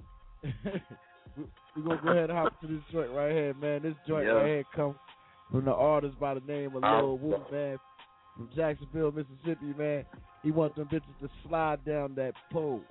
We're going to go ahead and hop to this joint right here, man. This joint right here comes from the artist by the name of Lil Wu, man, from Jacksonville, Mississippi, man. He wants them bitches to slide down that pole.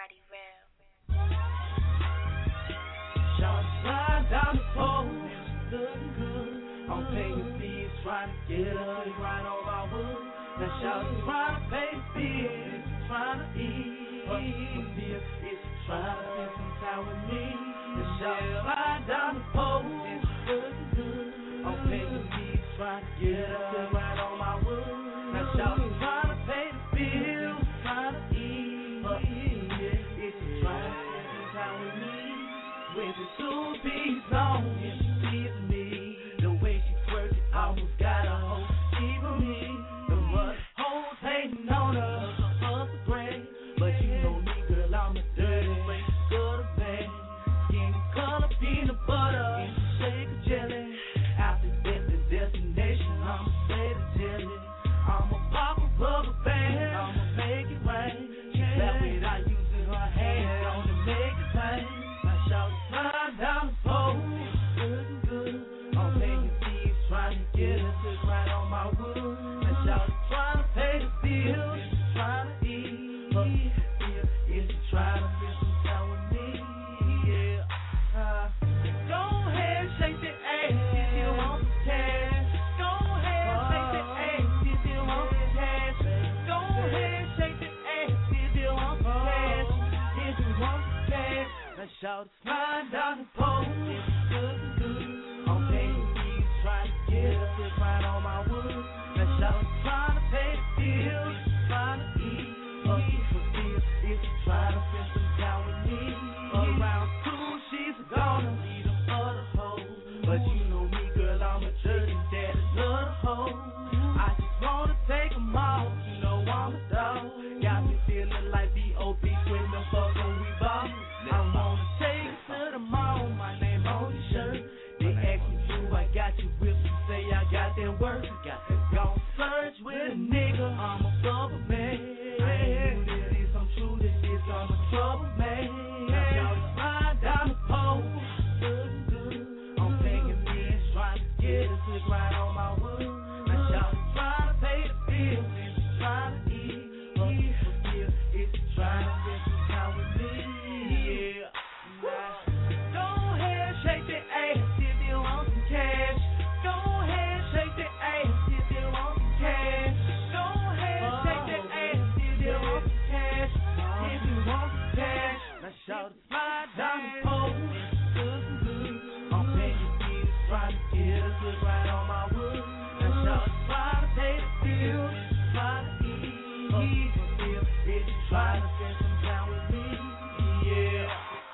Slide down the pole, looking good. I'm paying fees, trying to get her right on my wood. Now shout trying to pay bills, trying to eat. If you try to spend some time with me, then shout slide down the pole, looking good. I'm paying fees, trying to get her right on my wood. Now shout trying to pay the bills, trying to eat. If you try to spend some time with me, with the 2 piece on, and she teasing me. The way she twerk it, almost got a whole sheep of me. The mud hoes hating on her, hustle great. But you know me, girl, I'm a dirty way. Good or bad, skin color, peanut butter, and shake of jelly. After that, the destination, I'ma say the jelly. I'ma pop a rubber band, I'ma make it rain. She left without using her hands, gonna make it rain. Shout slide down the pole, looking good. I'm paying fees, trying to get her to right on my wood. And shout trying to pay the bills, trying to eat. If you try to spend some time with me, yeah. Go ahead, shake that ass if you want some cash. Go ahead, shake that ass if you want some cash. Go ahead, shake that ass if you want some cash. If you want some cash. Now shout slide down the pole, it's looking good. I'm paying fees, trying to get her to right on my wood. Now shout trying to pay the bills, trying to eat. If you try to spend some time with me, around 2 she's gonna need a other hoe. But you know me, girl, I'm a dirty daddy, love the hoe. I just wanna take them all, you know I'm a dog. Got me feeling like B.O.B. when the fuck when we ball. I wanna take it to the mall, my name on the shirt. They ask me who I got you with, you say I got that work. Gon' search with a nigga, I'm a bubble man. I ain't new to this, I'm true to this, I'm a trouble man. Now y'all slide down the pole, looking good. I'm paying bills, trying to get a click right on my wood. Now y'all trying to pay the bills, if you trying to eat. If you trying to spend some time with me, yeah. Go ahead, shake that ass if you want some cash. Go ahead, shake that ass if you want some cash. Go ahead, shake that ass if you want some cash. If you want some cash, now shout slide down the pole, looking good. I'm paying fees, trying to get a good right on my wood. Now shout trying to pay the bills, trying to eat. If you try to spend some time with me, yeah.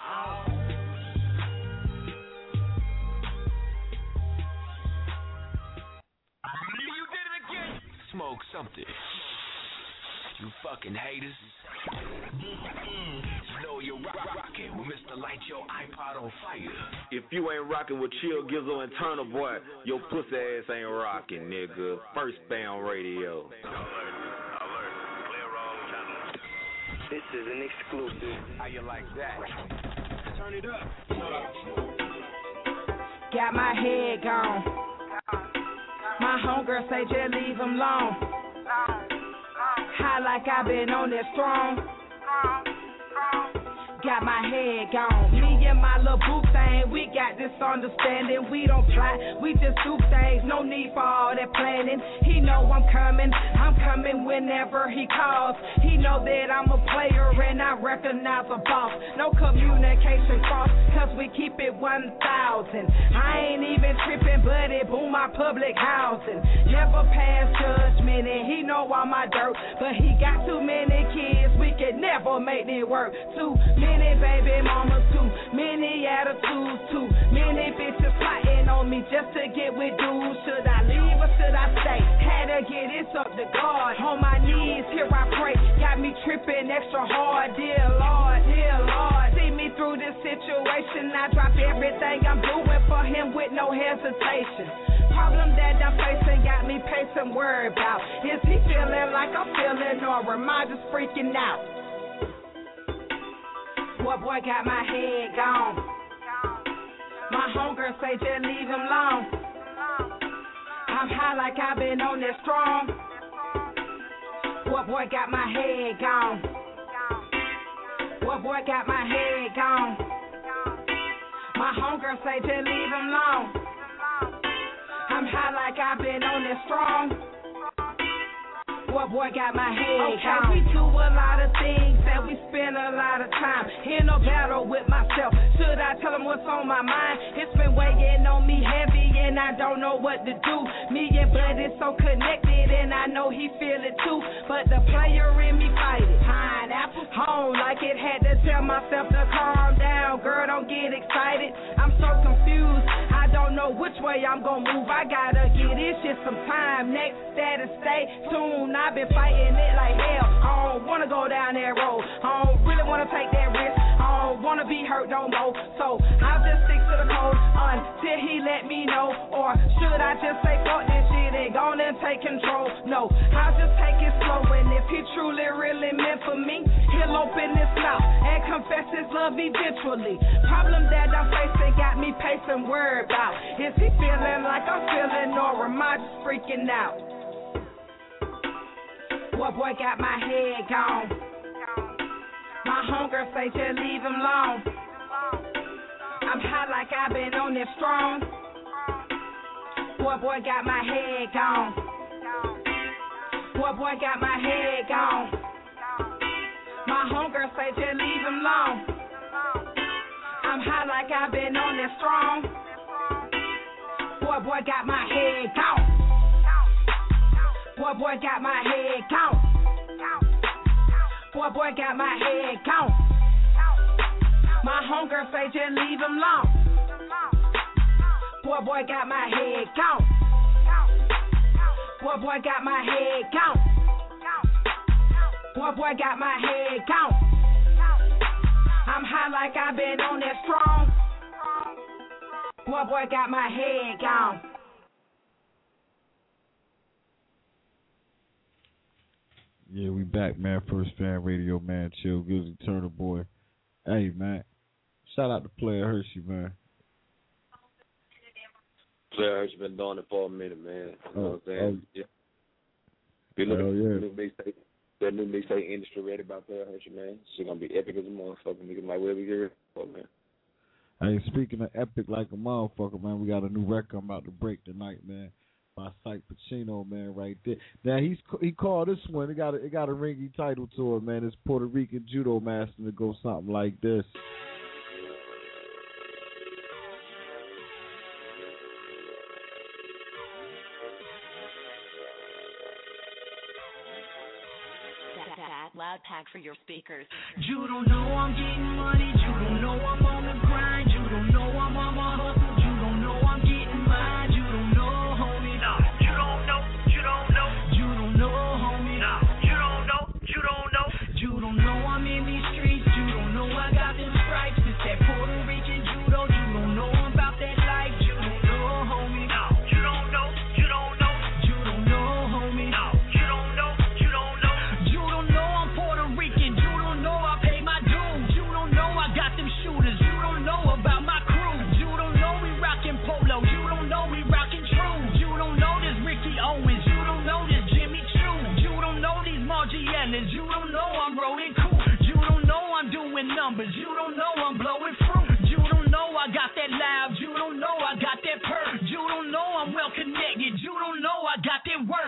You did it again. Smoke something. You fucking haters. You know you're rocking with Mr. Light Your iPod on Fire. If you ain't rocking with Chill, Gizzo, and Turner Boy, your pussy ass ain't rocking, nigga. First Fan Radio. This is an exclusive. How you like that? Turn it up. Got my head gone. My homegirl say just leave him alone. High like I been on that strong. got my head gone. Me and my little boo thing, we got this understanding. We don't plot, we just do things. No need for all that planning. He know I'm coming whenever he calls. He know that I'm a player and I recognize a boss. No communication cross, cause we keep it 1,000. I ain't even tripping, but it boom my public housing. Never pass judgment and he know all my dirt, but he got too many kids, we can never make it work. Too many baby mamas, too many attitudes, too many bitches plotting on me just to get with dudes. Should I leave or should I stay? Had to get this up to God. On my knees, here I pray. Got me tripping extra hard. Dear Lord, see me through this situation. I drop everything I'm doing for him with no hesitation. Problem that I'm facing got me pacing, worried about. Is he feeling like I'm feeling, or am I just freaking out? What boy got my head gone? My homegirl say just leave him alone. I'm high like I've been on this strong. What boy got my head gone? What boy got my head gone? My homegirl say just leave him alone. I'm high like I've been on this strong. What boy got my head gone? We do a lot of things and we spend a lot of time in a battle with myself. Should I tell him what's on my mind? It's been weighing on me heavy and I don't know what to do. Me and Bud is so connected and I know he feel it too. But the player in me fight it. Pineapple home like it had to tell myself to calm down. Girl, don't get excited. I'm so confused. I don't know which way I'm gonna move. I gotta get this shit some time. Next status, stay tuned. I've been fighting it like hell. I don't wanna go down that road. I don't really wanna take that risk. I don't wanna be hurt no more. So I'll just stick to the code until he let me know. Or should I just say fuck this shit and go on and take control? No, I'll just take it slow. And if he truly really meant for me, he'll open his mouth and confess his love eventually. Problem that I'm facing got me pacing, worried about. Is he feeling like I'm feeling, or am I just freaking out? What boy got my head gone? My homegirl say just leave him alone. I'm high like I've been on this strong. What boy got my head gone? What boy got my head gone? My homegirl say just leave him alone. I'm high like I've been on this strong. What boy got my head gone? What boy got my head gone? What boy got my head gone? My homegirl say just leave him alone. What boy got my head gone? What boy got my head gone? What boy got my head gone? I'm high like I've been on that strong. What boy got my head gone? Yeah, we back, man. First Fan Radio, man. Chill, Gilzy, Turner Boy. Hey, man. Shout out to Player Hershey, man. Player Hershey been doing it for a minute, man. You know what I'm saying? Yeah. That new mixtape Industry Ready by Player Hershey, man. Shit gonna be epic as a motherfucker. Niggas might well be here for, man. Hey, speaking of epic like a motherfucker, man, we got a new record I'm about to break tonight, man. By Syke Pacino, man, right there. Now he called this one. It got a ringy title to it, man. It's Puerto Rican Judo Master to go something like this. Loud pack for your speakers. You don't know I'm getting money. You don't know I'm on the grind. You don't know I'm on my hustle. You don't know I'm getting mine. You don't know, homie. Nah, you don't know. You don't know. You don't know, homie. Nah, you don't know. You don't know. You don't know I'm in these streets. You don't know I got them stripes. It's that Puerto Rican judo. You don't know about that life. You don't know, homie. Nah, you don't know. You don't know. You don't know, homie. Nah, you don't know. You don't know. You don't know I'm Puerto Rican. You don't know I pay my dues. You don't know I got them shooters. You don't know about my crew. You don't know we rockin' polo. You don't know we rockin' true. You don't know this Ricky Owens. You don't know this Jimmy Choo. You don't know these Margie Ellens. You don't know I'm rolling cool. You don't know I'm doing blowing numbers. You don't know I'm blowing fruit. You don't know I got that loud. You don't know I got that perk. You don't know I'm well connected. You don't know I got that work.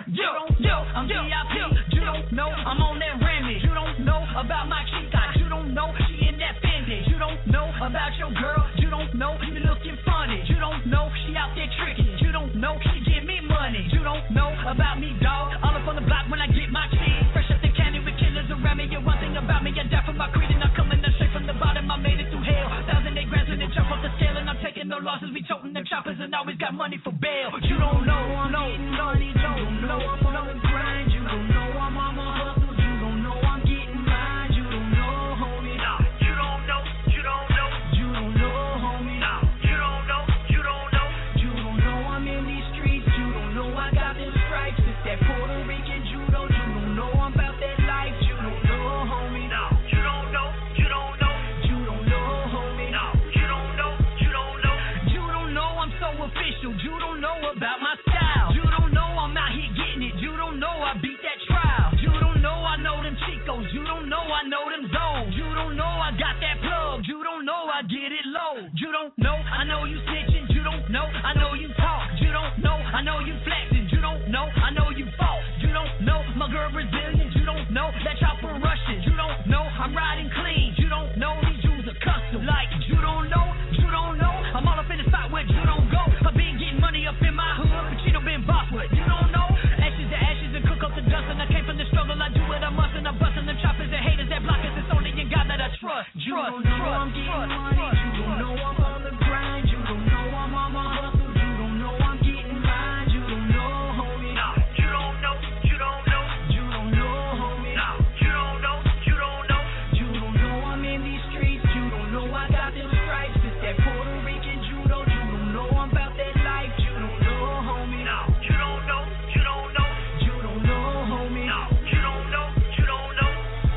I'm VIP. You don't know I'm on that Remy. You don't know about my chica. You don't know she in that Fendi. You don't know about your girl. You don't know you looking funny. You don't know she out there tricking. You don't know she give me money. You don't know about me, dog. All up on the block when I get my cheese. Fresh up the candy with killers around me. Yeah, one thing about me, I die for my creed and I'm coming up straight from the bottom. I made it through hell. 1,008 grams when they jump off the scale and I'm taking no losses. We toting them choppers and always got money for bail. You don't know I'm getting money. You don't know I'm on the grind. You don't know I'm on my hustle. You don't know I'm getting mine. You don't know, homie. Nah, you don't know. You don't know. You don't know, homie. Nah, you don't know. You don't know. You don't know I'm in these streets. You don't know I got them stripes. It's that Puerto Rican judo. You don't know I'm about that life. You don't know, homie. Nah, you don't know. You don't know. You don't know, homie. Nah, you don't know. You don't know. You don't know I'm so official. You don't know about my style. You don't know I'm out here getting it. You don't know I beat that trial. You don't know I know them Chicos. You don't know I know them zones. You don't know I got that plug. You don't know I get it low. You don't know I know you snitching. You don't know I know you talk. You don't know I know you flexing. You don't know I know you false. You don't know my girl Brazilian. You don't know that chopper Russian. You don't know I'm riding clean. You don't know these Jews are custom. Like you don't know. You don't know I'm all up in the spot where you don't go. I've been getting money up in my hood, but you don't been boss with. You don't know ashes to ashes and cook up the dust. And I came from the struggle. I do what I must and I'm busting them choppers and haters that block us. It's only in God that I trust. You don't know I'm getting money. You don't know I'm on the grind. You don't know I'm on my hustle. You don't know I'm getting mine. You don't know, homie. Nah, you don't know. You don't know. You don't know, homie. Nah, you don't know. You don't know. You don't know I'm in these streets. You don't know I got them stripes. It's that Puerto Rican judo. You don't know I'm about that life. You don't know, homie. Nah, you don't know. You don't know. You don't know, homie. Nah, you don't know. You don't know.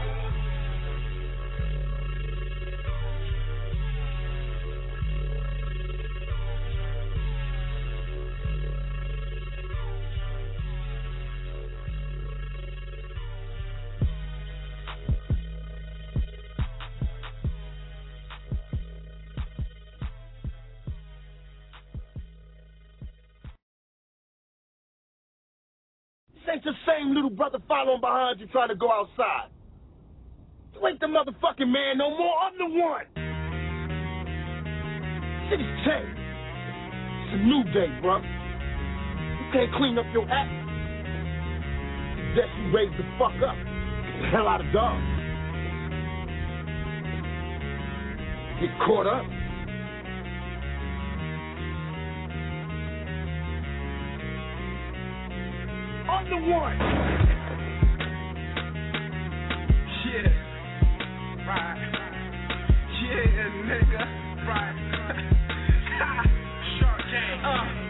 This ain't the same little brother following behind you trying to go outside. You ain't the motherfucking man no more. I'm the one. City's changed. It's a new day, bro. You can't clean up your act. That you raised the fuck up. Get the hell out of Dodge. Get caught up. I'm the one. Yeah, right. Yeah, nigga, right. Shark Gang.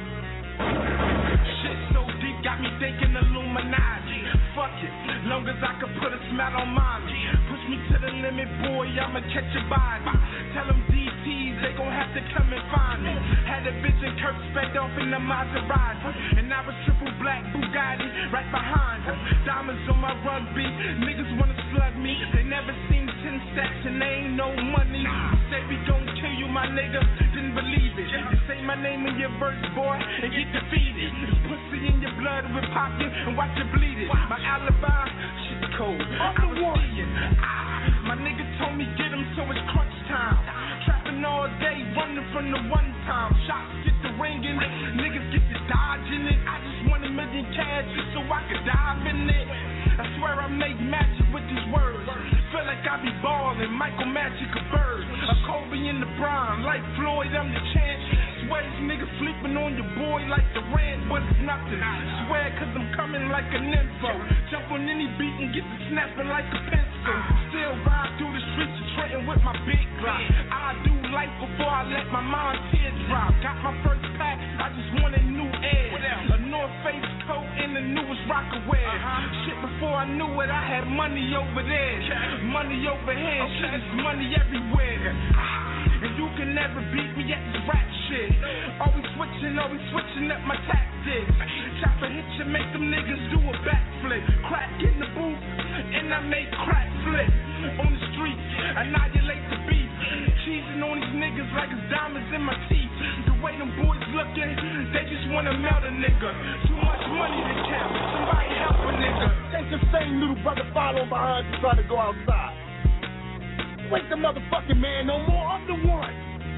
Shit so deep, got me thinking Illuminati. Fuck it, long as I can put a smile on mine. Push me to the limit, boy, I'ma catch a body. Tell them DTs, they gon' have to come and find me. Had a bitch in Kirk sped off in the Maserati. And I was triple black Bugatti right behind her. Diamonds on my rugby, niggas wanna slug me. They never seen 10 stacks and they ain't no money. Say we gon' kill you, my nigga, didn't believe it. You say my name in your verse, boy, and get defeated. Pussy in your blood, whip pop you and watch it bleed it. My alibi, shit cold. I was seeing. My nigga told me get him, so it's crunch time. Trapping all day, running from the one time. Shots get the ringing, niggas get the dodging it. I just want $1 million cash just so I could dive in it. I swear I make magic with these words. Feel like I be ballin', Michael Magic a bird. A Kobe in the prime, like Floyd, I'm the champ. Swear this nigga sleeping on your boy like the rant, but it's nothing. Swear cause I'm coming like a nympho. Jump on any beat and get the snapping like a pencil. Still ride through the streets of Trenton with my big Glock. I do life before I let my mind tear drop. Got my first pack, I just wanted new air. A North Face coat and the newest Rockaware. Shit, before I knew it, I had money over there. Money over here, shit is money everywhere. And you can never beat me at this rap shit. Always switching up my tactics. Chopper hit you, make them niggas do a backflip. Crack in the booth, and I make crack flip on the street. Annihilate the beat, cheesing on these niggas like it's diamonds in my teeth. The way them boys looking, they just wanna melt a nigga. Too much money to count, somebody help a nigga. That's the same little brother following behind you trying to go outside. Wake the motherfucking man no more, I'm the one.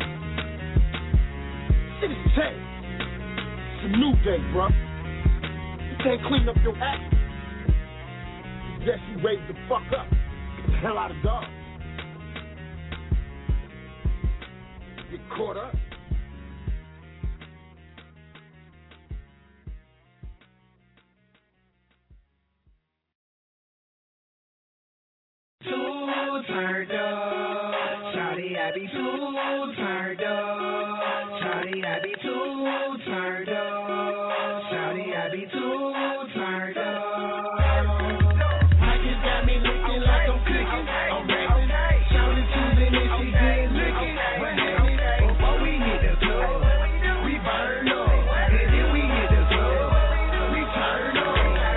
Shit is changed. It's a new day, bro. You can't clean up your act. Yes, you raise the fuck up. Get the hell out of dog. Get caught up. Too turned up, shawty, I be too turned up, shawty, I be too turned up, shawty, I be too turned up. I just got me looking like I'm cooking, I'm rapping, shawty choosing if she good looking. What happened? Before we hit the club, we burn up, and then we hit the club, we turn up.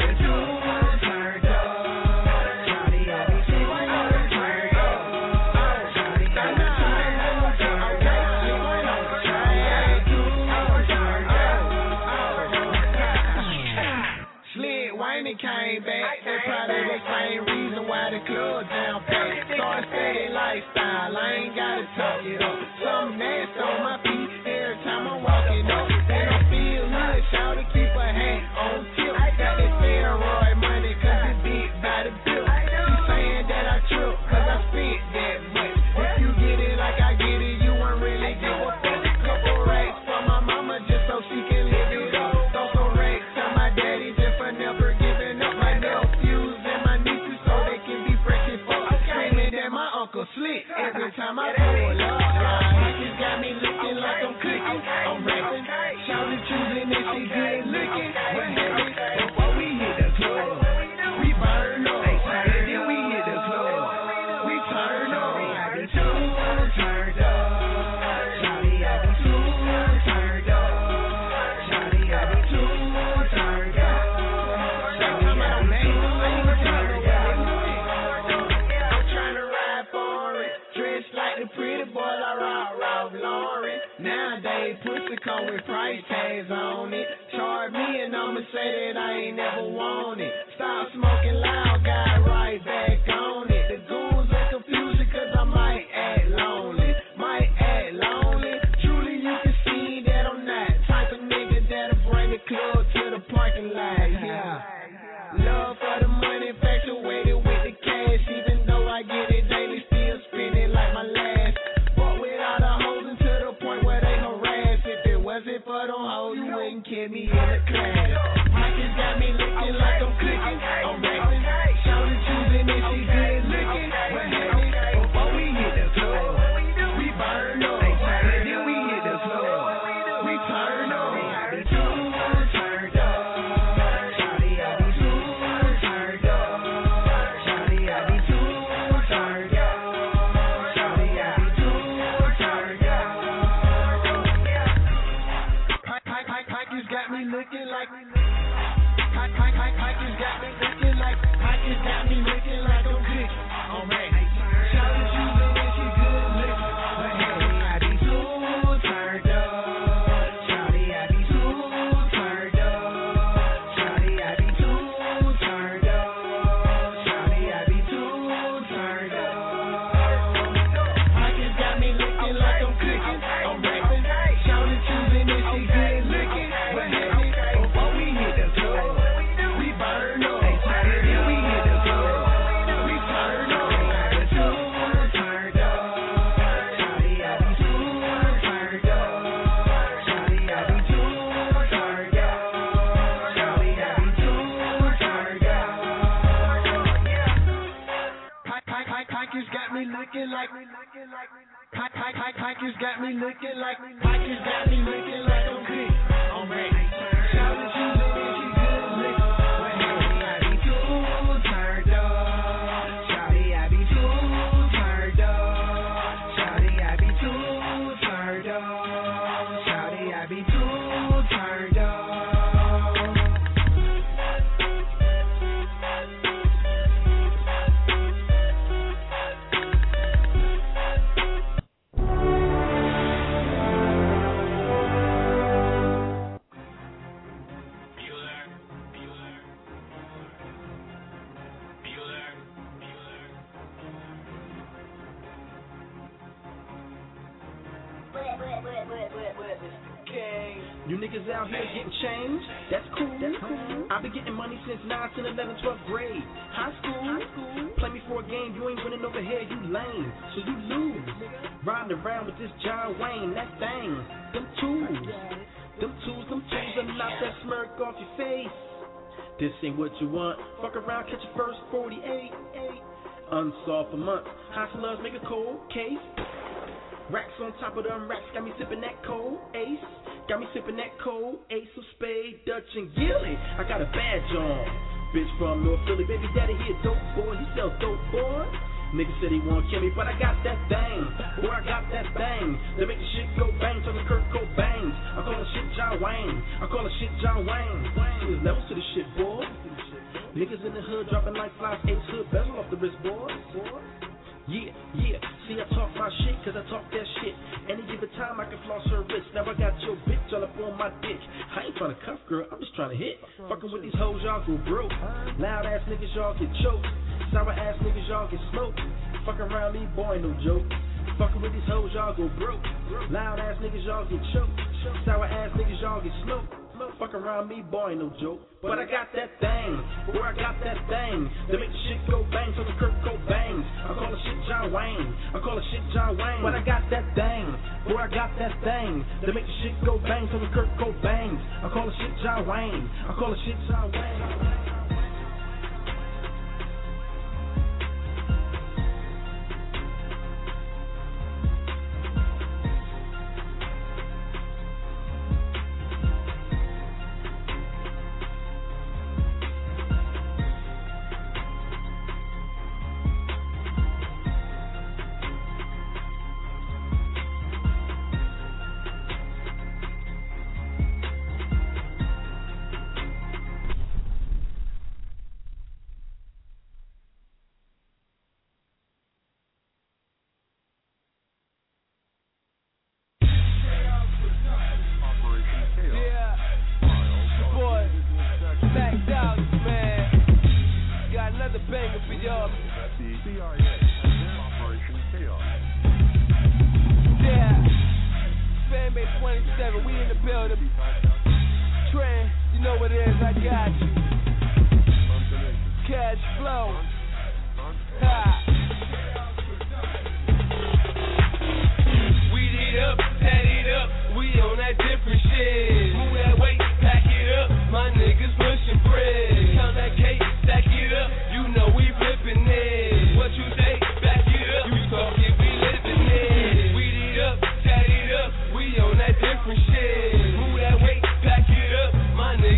Came back, that's probably the same reason why the club down packed. Start steady lifestyle, I ain't gotta talk it up. Something nasty on my feet every time I'm walking up. They don't feel good, shout to keep a hat on tilt. Got that steroid money, cause it's big by the bill. She saying that I trip, cause I spent that much. If you get it like I get it, you won't really give a fuck. Couple racks for my mama just so she can live it up. Throw some racks to my daddy just for never giving up. My nephews and my nieces so they can be fresh and fuck. Screaming that my uncle slick every time I pull up. My just got me looking like I'm cooking. I'm rapping, shouting, choosing if she good looking. What happened? Before we hit the club, we burn up, and then we hit the club, we turn up. I be too turned up, shawty, I be too turned up, shawty, I be too turned up. Come on, man, I'm trying to ride for it, dressed like the pretty boy like Ralph Lauren. Nowadays, pussy come with price tags on it. Charge me and I'ma say that I ain't never want it. Stop smoking loud, got right back on it. The goons are confusing cause I might act lonely. Truly you can see that I'm not type of nigga that'll bring the club to the parking lot, yeah. Love for the money, infatuated with the cash. Even though I get it daily, still spending like my last. But with all the hoes and to the point where they harass. If it wasn't for them hoes, you wouldn't keep me in the class. Mike just got me looking like I'm cooking. I'm rapping, shouting, choosing if she good looking. What happened? Before we hit the club, we burn up, and then we hit the club, we turn up. I be too turned up, shawty, I be too turned up, shawty, I be too turned up, shawty, I be too turned up. Pikers got me looking like. Pikers got me looking like. Pikers got me looking like I'm good. Alright, shawty choosing if she good looking. But hey, I be too turned up, shawty, I be too turned up, shawty, I be too turned up, shawty, I be too turned up. Pikers got me looking like I'm cooking. I'm rapping, shawty choosing if she good looking. What happened? Before we hit the club, we burn up, and then we hit the club, we turn up. I be too turned up, shawty, I be too turned up, shawty, I be too turned up, shawty, I be too turned up. Pikers got me looking like. Pikers got me looking like. Pikers got me looking like I'm good. I'm ready. Shawty choosing if she good looking. What happened? I be too turned up, shawty, I be too turned up, shawty, I be too turned up, shawty, I be too turned up. You niggas out here getting changed? That's cool. I've been getting money since 9th, 10th, 11th, 12th grade. High school. Play me for a game, you ain't winning over here, you lame. So you lose. Riding around with this John Wayne, that thing. Them tools will knock that smirk off your face. This ain't what you want. Fuck around, catch your first 48. Unsolved for months. Hustlers make a cold case. Racks on top of them racks, got me sipping that cold ace. Got me sipping that cold ace of spade, Dutch and Gilly. I got a badge on. Bitch from North Philly, baby daddy he a dope boy. He sell dope boy. Nigga said he wanna kill me, but I got that thing. Boy, I got that thing. They make the shit go bang, talking Kurt Cobain. I call the shit John Wayne. See, there's levels to the shit, boy. Niggas in the hood dropping like flies, Ace hood bezel off the wrist, boy. Yeah. See, I talk my shit, cause I talk that shit. Any given time I can floss her wrist. Now I got your bitch all up on my dick. I ain't tryna cuff, girl, I'm just tryna hit. Fucking with these hoes, y'all go broke. Loud ass niggas, y'all get choked. Sour ass niggas, y'all get smoked. Fucking around me, boy, no joke. Fucking with these hoes, y'all go broke. Loud ass niggas, y'all get choked. Sour ass niggas, y'all get smoked. Fuck around me, boy, no joke. But I got that thing, boy, I got that thing. That make the shit go bang, so the Kurt Cobain. I call the shit John Wayne. But I got that thing, boy, I got that thing. That make the shit go bang, so the Kurt Cobain. I call the shit John Wayne.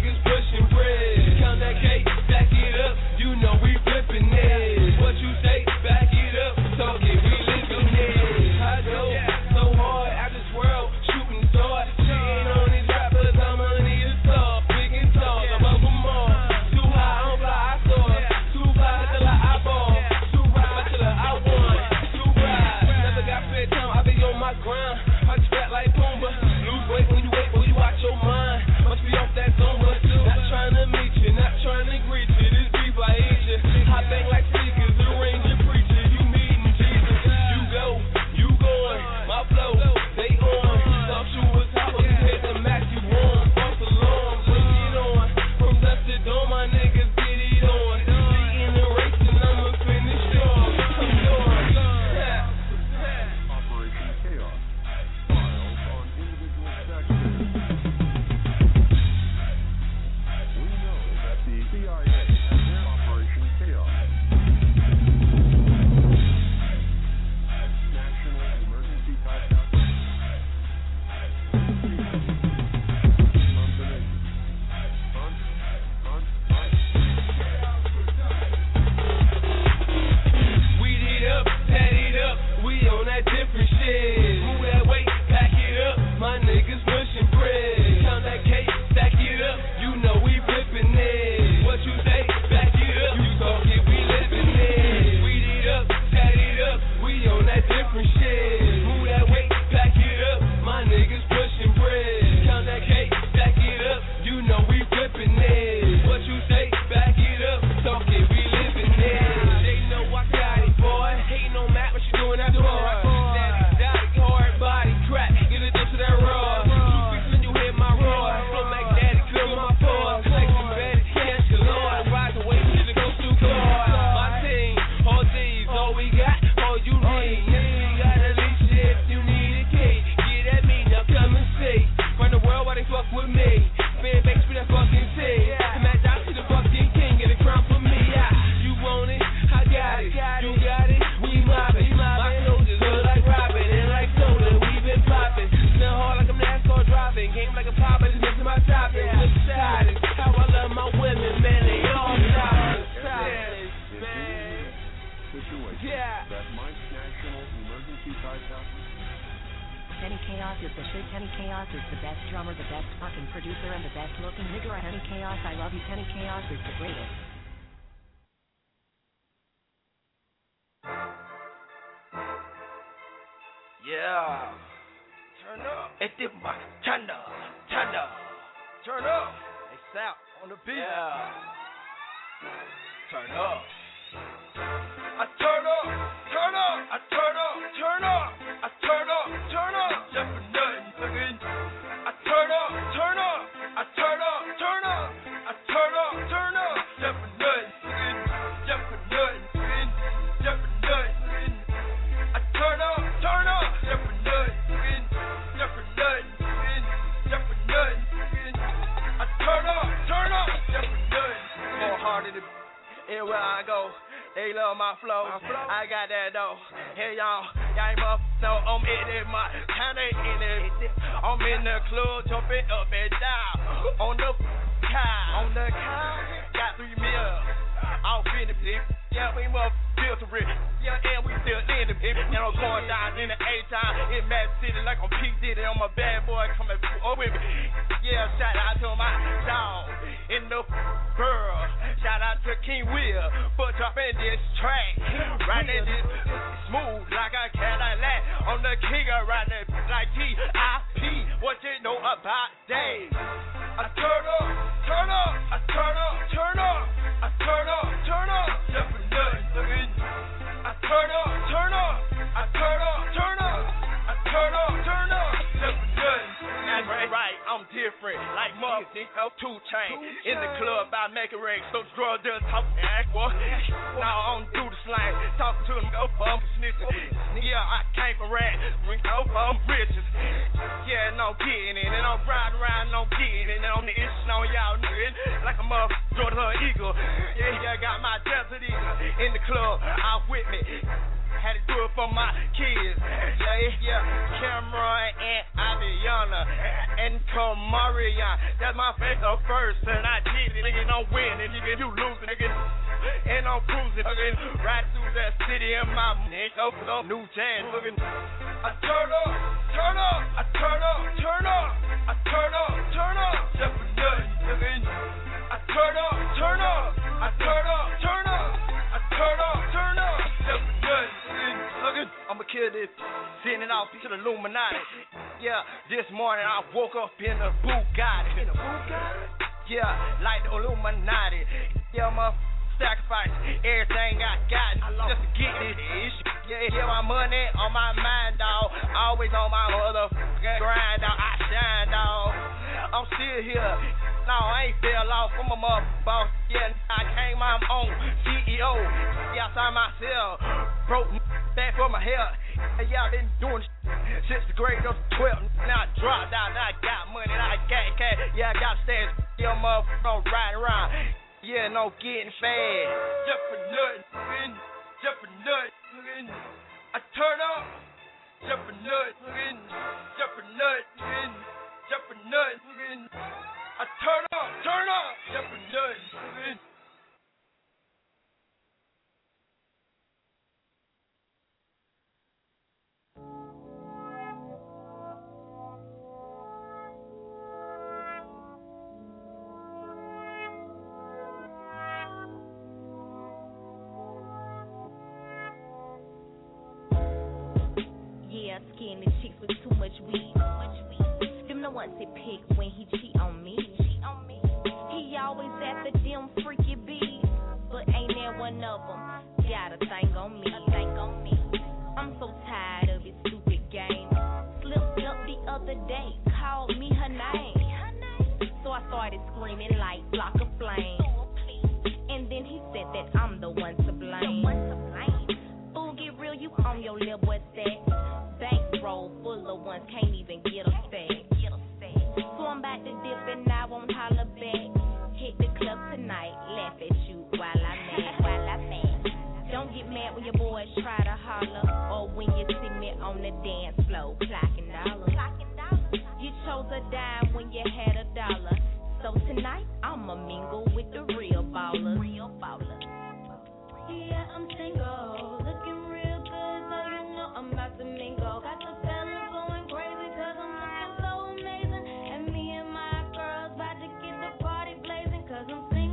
Count that cake, stack it up, you know we flipping it. What you say? Kenny Chaos is the greatest. Yeah. Turn up. It's the mic. Turn up. Turn up. Turn up. Hey, Sal on the beat. Yeah. Turn up. I turn up. Turn up. I turn up. Turn up. I turn up. Turn up. Just for nothing. Again. I turn up. Turn up. I turn up. Turn up. I turn up. Turn up. Just for nothing. Again. Just for nothing. Again. Just for nothing. Again. I turn up. Turn up. Just for nothing. Again. Just for nothing. Again. Just for nothing. Again. I turn up. Turn up. Just for nothing. More harder than everywhere I go. They love my flow. I got that though. Hey y'all ain't no, I'm in it, my kinda in it. I'm in the club, jumping up and down. On the car, got 3 mil. Off in the dip. Yeah, we must filter it. Yeah, and we still in the dip. And I'm going down in the A-time in Mad City like I'm P. Diddy. I'm a bad boy coming with me. Yeah, shout out to my dog in the world. Shout out to King Will for dropping this track. Riding this smooth like a Cadillac. I'm the king of riding like T.I.P. What you know about Dave? I turn up, turn up, I turn up, turn up, I turn up, turn up, just for nothing. I turn up, turn up, I turn up, turn up, I turn up, turn up, just for nothing. That's right, I'm different, like motherfucking 2 Chainz. In the club, I make a ring, so drugs just talk act, boy. Now I don't do the slang, talk to them, go for them, snitches. Yeah, I came from rats, go for them riches. Yeah, and I'm getting it, and I'm riding around, and I'm getting it, and I'm the itch on y'all niggas, like a motherfucking Jordan Eagle. Yeah, I got my Desert Eagle in the club, out with me. Had to do it for my kids. Yeah. Cameron and Aviana and Kamarion. That's my favorite first, and I did it. Nigga, don't win, and nigga, you losing, nigga. And I'm cruising, nigga. Right through that city in my nigga. New Jazz, looking. I turn up, turn up, I turn up, turn up, I turn up, turn up, just for nothing, nigga. I turn up, turn up, I turn up, turn up, I turn up, turn up, just for nothing. I'ma kill this, send it off to the Illuminati. Yeah, this morning I woke up in a Bugatti. Yeah, like the Illuminati. Yeah, my sacrifice everything I got just to get this shit. Yeah, my money on my mind, dawg. Always on my motherfucking grind, dawg. I shine, dawg. I'm still here. No, I ain't fell off. I'm a motherfucking boss. Yeah, I came my own CEO. Yeah, I signed myself. Broke back for my hair. Yeah, I've been doing since the grade of 12. Now I dropped out. Now I got money. Now I got cash. Yeah, I got stats. Yeah, motherfucker riding around. Yeah, no getting fast. Just for nothing. Just for nothing. I turn up. Just for nothing. Just for nothing. Just for nothing. I turn up, just for nothing. Yeah, skinny chicks with too much weed. Them the ones that pick when he cheat on me. He always after them freaky bees, but ain't there one of them got a thing on me. I'm so tired of his stupid game. Slipped up the other day, called me her name. So I started screaming like block of flame. And then he said that I'm the one to blame. Fool, get real, you on your little boy stack. Bankroll full of ones, can't even get a stack. So I'm about to dip and I won't holler back. Hit the club tonight, laugh at you while I'm mad. Don't get mad when your boys try to holler, or when you see me on the dance floor clocking dollars. You chose a dime when you had $1. So tonight I'ma mingle with the real ballers. Yeah, I'm single, looking real good, so you know I'm about to mingle. Got the fellas going crazy 'cause I'm looking so amazing, and me and my girls about to get the party blazing 'cause I'm single.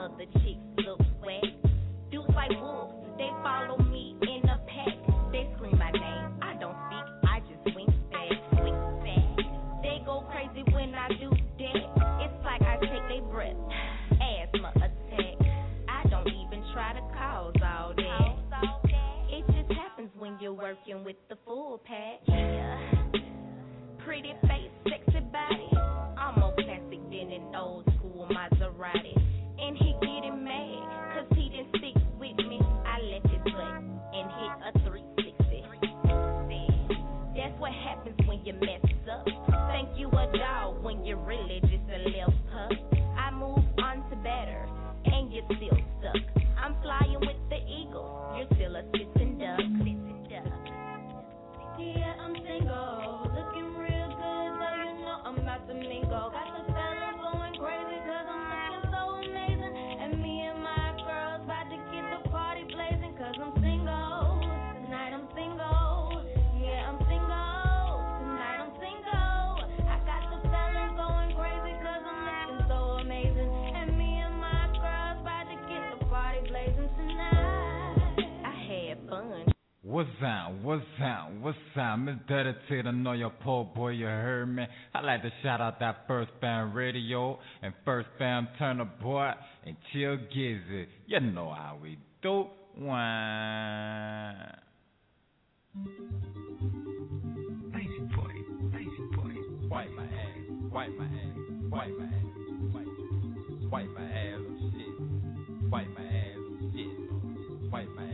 other chicks look swag. Dudes like wolves, they follow me in a pack. They scream my name, I don't speak, I just wink back. They go crazy when I do that. It's like I take their breath, asthma attack. I don't even try to cause all that. It just happens when you're working with the full pack. Yeah. Pretty face, sexy body. I'm more classic than an old school Maserati. And he getting mad, cause he didn't stick with me. I left his butt and hit a 360. That's what happens when you mess up. Think you a dog when you're really just a little pup. I move on to better, and you're still stuck. I'm flying with the eagle, you're still a sitting duck. Yeah, I'm single, looking real good, though you know I'm about to mingle. Got the fellas going crazy, cause I'm looking so amazing. And me and my girls about to get the party blazing, cause I'm single. Tonight I'm single, yeah, I'm single. Tonight I'm single. I got the fellas going crazy, cause I'm looking so amazing. And me and my girls about to get the party blazing tonight. I had fun. What's up? Miss Dedicated, I know your poor boy, you heard me. I like to shout out that First Fam Radio and First Fam Turner Boy and Chill Gizzy. You know how we do. Nice boy. Wipe my ass, wipe my ass, wipe my ass, wipe my ass, shit. Wipe my ass, shit. Wipe my ass.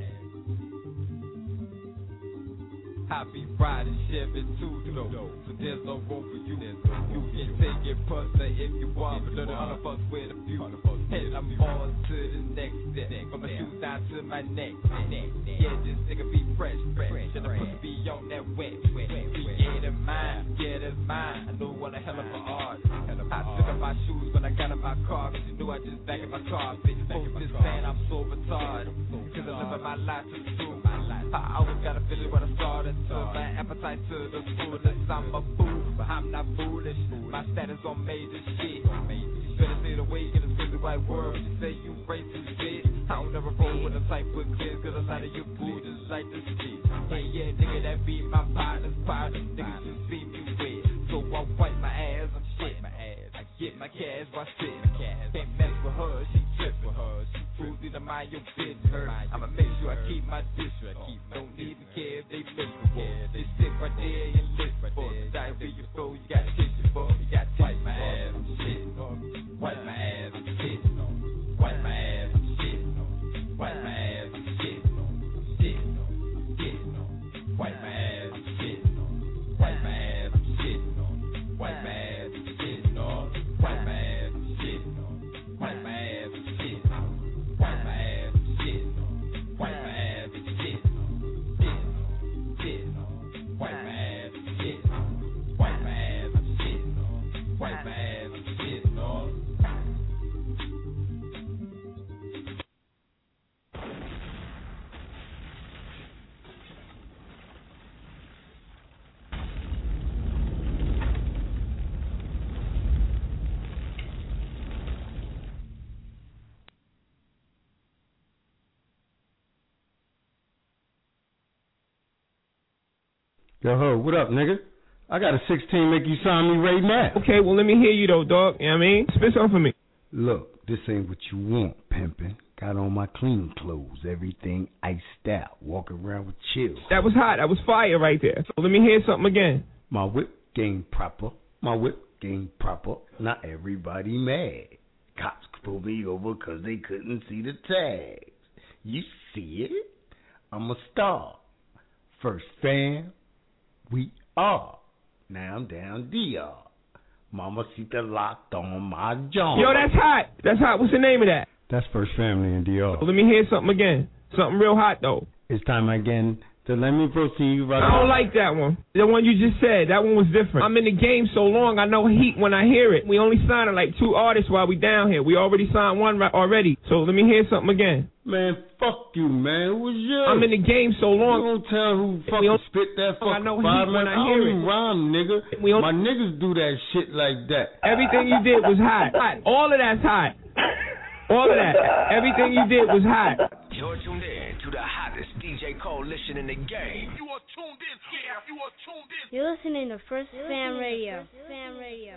I be riding Chevy too, though, so there's no room for you. You can take it personal if you want, but none of us with a few. And I'm on to the next step, from my shoes down to my neck. Yeah, this nigga be fresh, and the pussy be on that wet. Yeah, that's mine, I know what a hell of a art. I took off my shoes when I got in my car, cause you knew I just back in my car. Folks just saying I'm so retarded, cause I live my life to the truth. I always got a feeling when I started to my appetite to the fullness. I'm a fool, but I'm not foolish. My status on major shit. You better stay awake in this busy white world. You say you racist shit. I don't never roll with a type with clears, cause I'm out of your boo just like this shit. Hey, yeah, nigga, that be my partner's partner. Niggas just see me wet. So I wipe my ass, I'm shit. I get my cash by shit. Can't mess with her, she trip with her. She fruity to mind your business. I'ma make sure I keep my district. Don't even care if they miserable. They sit right there and listen for the die where you go. You got tissue for. You got wipe my ass, I'm shit. Wipe my ass, I'm shit. Wipe my ass, I'm shit. Wipe my ass, I'm shit. Shit. Wipe my ass, I'm shit. Wipe my ass, I'm shit. Wipe my ass, I'm shit. Wipe my ass, I'm shit. Wipe my ass, I'm shit. Wipe my ass, I'm shit. Wipe my ass, I'm shit. Wipe my ass, I'm shit. Wipe my ass, I'm shit. Wipe my ass, I'm shit. Yo, ho, what up, nigga? I got a 16 make you sign me right now. Okay, well, let me hear you, though, dog. You know what I mean? Spit something for me. Look, this ain't what you want, pimpin'. Got on my clean clothes, everything iced out, walking around with chills. That was hot. That was fire right there. So let me hear something again. My whip game proper. Not everybody mad. Cops pulled me over because they couldn't see the tags. You see it? I'm a star. First Fam, we are. Now I'm down DR. Mamacita locked on my jaw. Yo, that's hot. That's hot. What's the name of that? That's First Family in DR. Let me hear something again. Something real hot, though. It's time again to let me proceed. Right I don't like that one. The one you just said, that one was different. I'm in the game so long, I know heat when I hear it. We only signed like 2 artists while we down here. We already signed one already. So let me hear something again. Man, fuck you, man. What's you? I'm in the game so long. You don't tell who fucking spit that fucking I know heat when I hear it. Rhyme, nigga. My niggas do that shit like that. Everything you did was hot. All of that's hot. All of that. Everything you did was hot. You're tuned in to the hottest DJ coalition in the game. You are tuned in. Yeah, you are tuned in. You're listening to First Fam Radio. Fam Radio.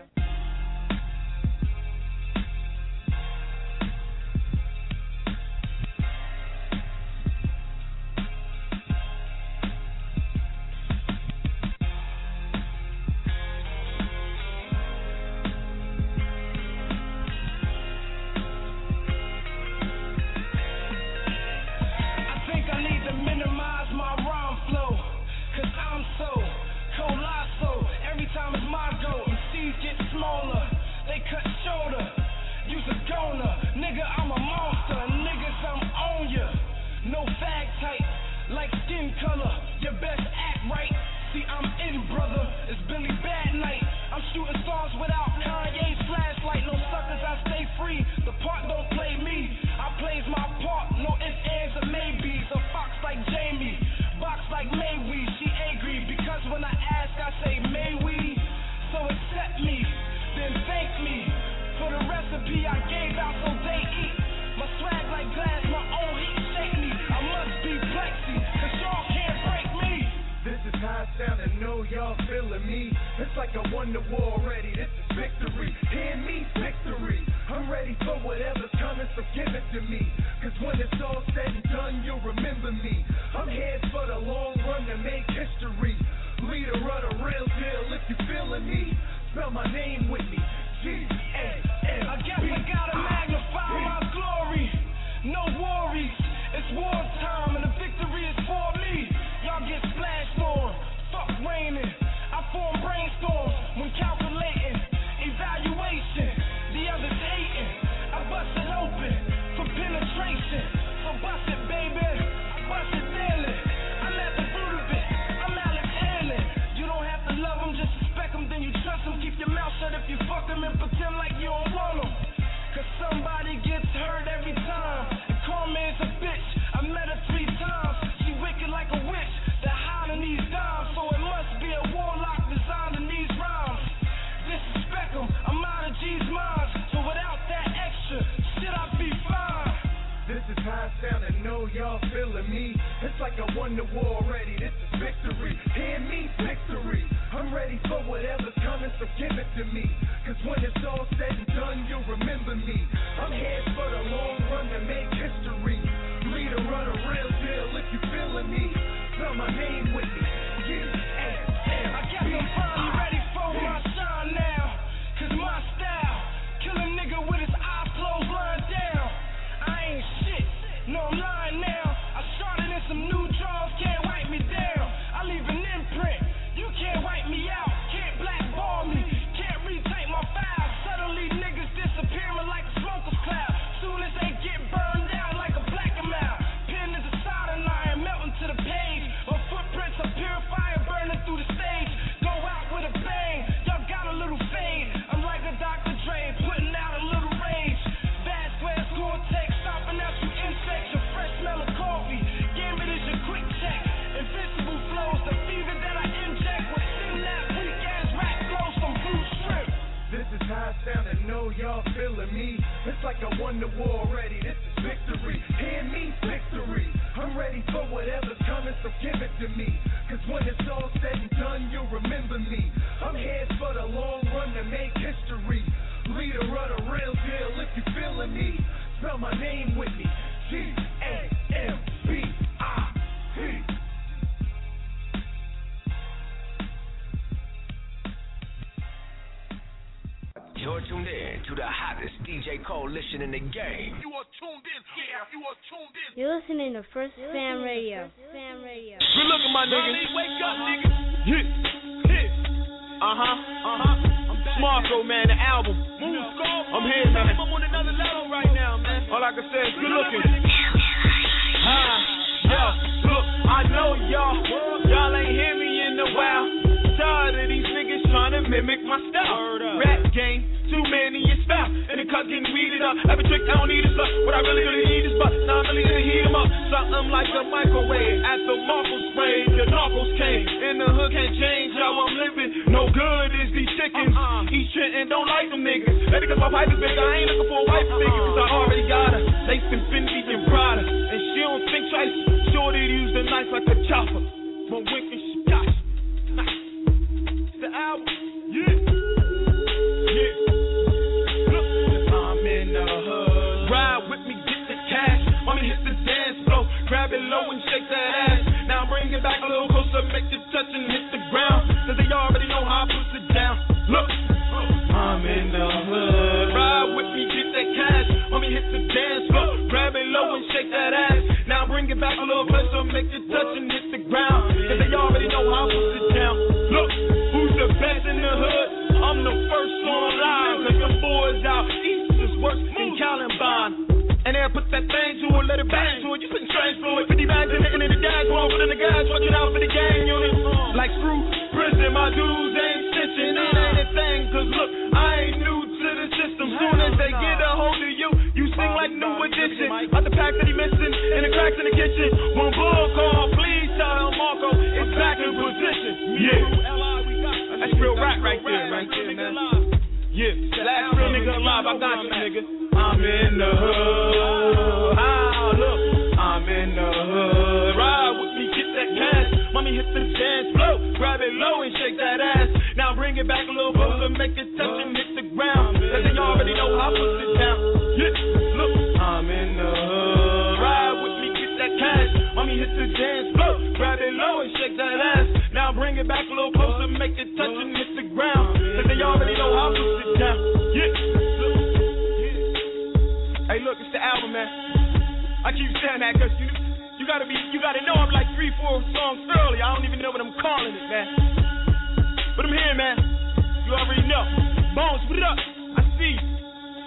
You're tuned in to the hottest DJ coalition in the game. You are tuned in. Yeah, you are tuned in. You're listening to First Fam Radio. Fam Radio. Good looking, my niggas. Wake up, niggas. Marco, man, the album. I'm here, man. I'm on another level right now, man. All I can say is good looking. Look, I know y'all ain't hear me in a while. Tired of these niggas trying to mimic my style. Rap game, too many is foul. And the cut getting weeded up. Every trick I don't need is luck. What I really need is butt. Now I'm really gonna heat them up. Something like a microwave. At the Marco spray, the narcos came. In the hood can't change how I'm living. No good is these chickens. East Trenton don't like them niggas. Maybe cause my pipe is big, I ain't looking for a wife figure. Cause I already got Yeah, put that thing to it, let it bang to it. You putting trains through it. 50 bags in the gas, one for the gas, watch it out for the gang unit. Like screw prison, my dudes ain't stitching. It ain't a thing, cause look, I ain't new to the system. Soon as they get a hold of you, you sing like new edition. About the pack that he missing, in the cracks in the kitchen. When bull call, please tell him Marco, it's back in position. Yeah, that's real rap right there, man. Yeah, last real nigga alive, I got you, nigga. I'm in the hood. Ah, look, I'm in the hood. Ride with me, get that cash. Mommy hit the dance floor, grab it low and shake that ass. Now bring it back a little closer, make it touch and hit the ground. Cause they already know how I put it down. Yeah, look, I'm in the hood. Ride with me, get that cash. Mommy hit the dance floor, grab it low and shake that ass. Now bring it back a little closer, make it touch and hit the ground. Cause they already know how I put it down. Yeah, look. Hey, look, it's the album, man. I keep saying that because you gotta know I'm like 3-4 songs early. I don't even know what I'm calling it, man. But I'm here, man. You already know. Bones, put it up. I see you.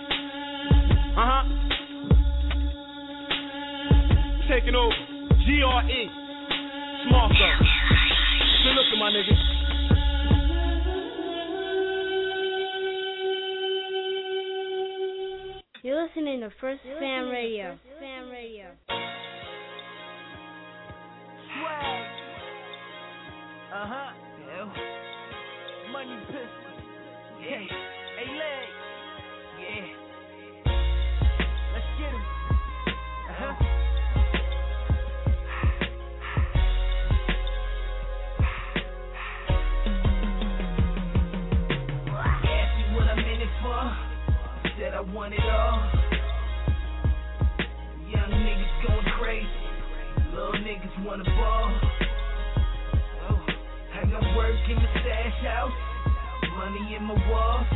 Taking over. GRE. Small stuff. Good looking, my nigga. You're listening to First Fam Radio. Swag. Yeah. Money pistol. Yeah. Hey, leg. Yeah. Let's get him. Ask me what I'm in it for. Said I want it all. Young niggas going crazy. Little niggas wanna ball. Oh, I got work in the stash house. Money in my walls.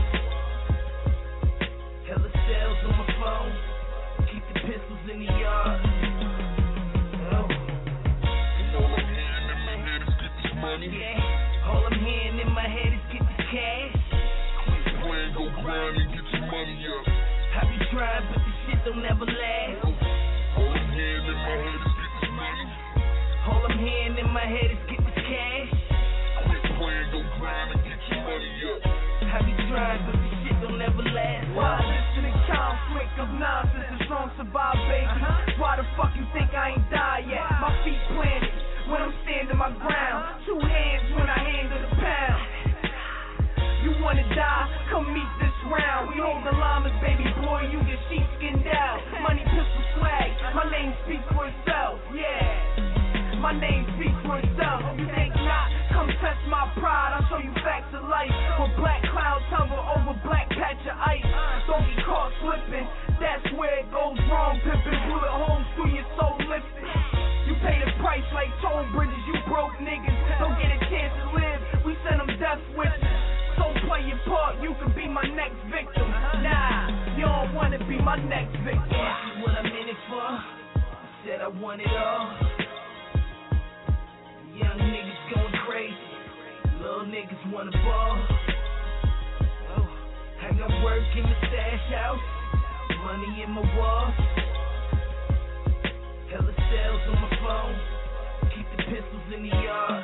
Hella sales on my phone. Keep the pistols in the yard. Oh. All I'm hearing in my head is get this money. Yeah. All I'm hearing in my head is get this cash. Quit playing, go grind and get your money up. I be trying, but this shit don't never last. All I'm hearing in my head is get this money. All I'm hearing in my head is get this cash. Quit playing, go grind and get your money up. I be trying, but this shit don't never last. Why listen to conflict of nonsense is wrong, survive, baby? Why the fuck you think I ain't died yet? My feet planted when I'm standing my ground. 2 hands when I handle the pound. You wanna die? Come meet this round. We hold the llamas, baby boy, you get sheepskinned out. Money, pistol, swag, my name speaks for itself, yeah. My name speaks for itself. You think not? Come test my pride, I'll show you facts of life. Where black clouds hover over black patch of ice. Don't get caught slipping, that's where it goes wrong. Pippin' bullet holes through your soul lifted. You pay the price like toll bridges, you broke niggas. Don't get a chance to live, we send them death wishes. So play your part, you can be my next victim. Nah, you don't wanna be my next victim. Ask me what I'm in it for. Said I want it all. Young niggas going crazy. Little niggas wanna ball. Oh, I got work in the stash house. Money in my walls. Hella sales on my phone. Keep the pistols in the yard.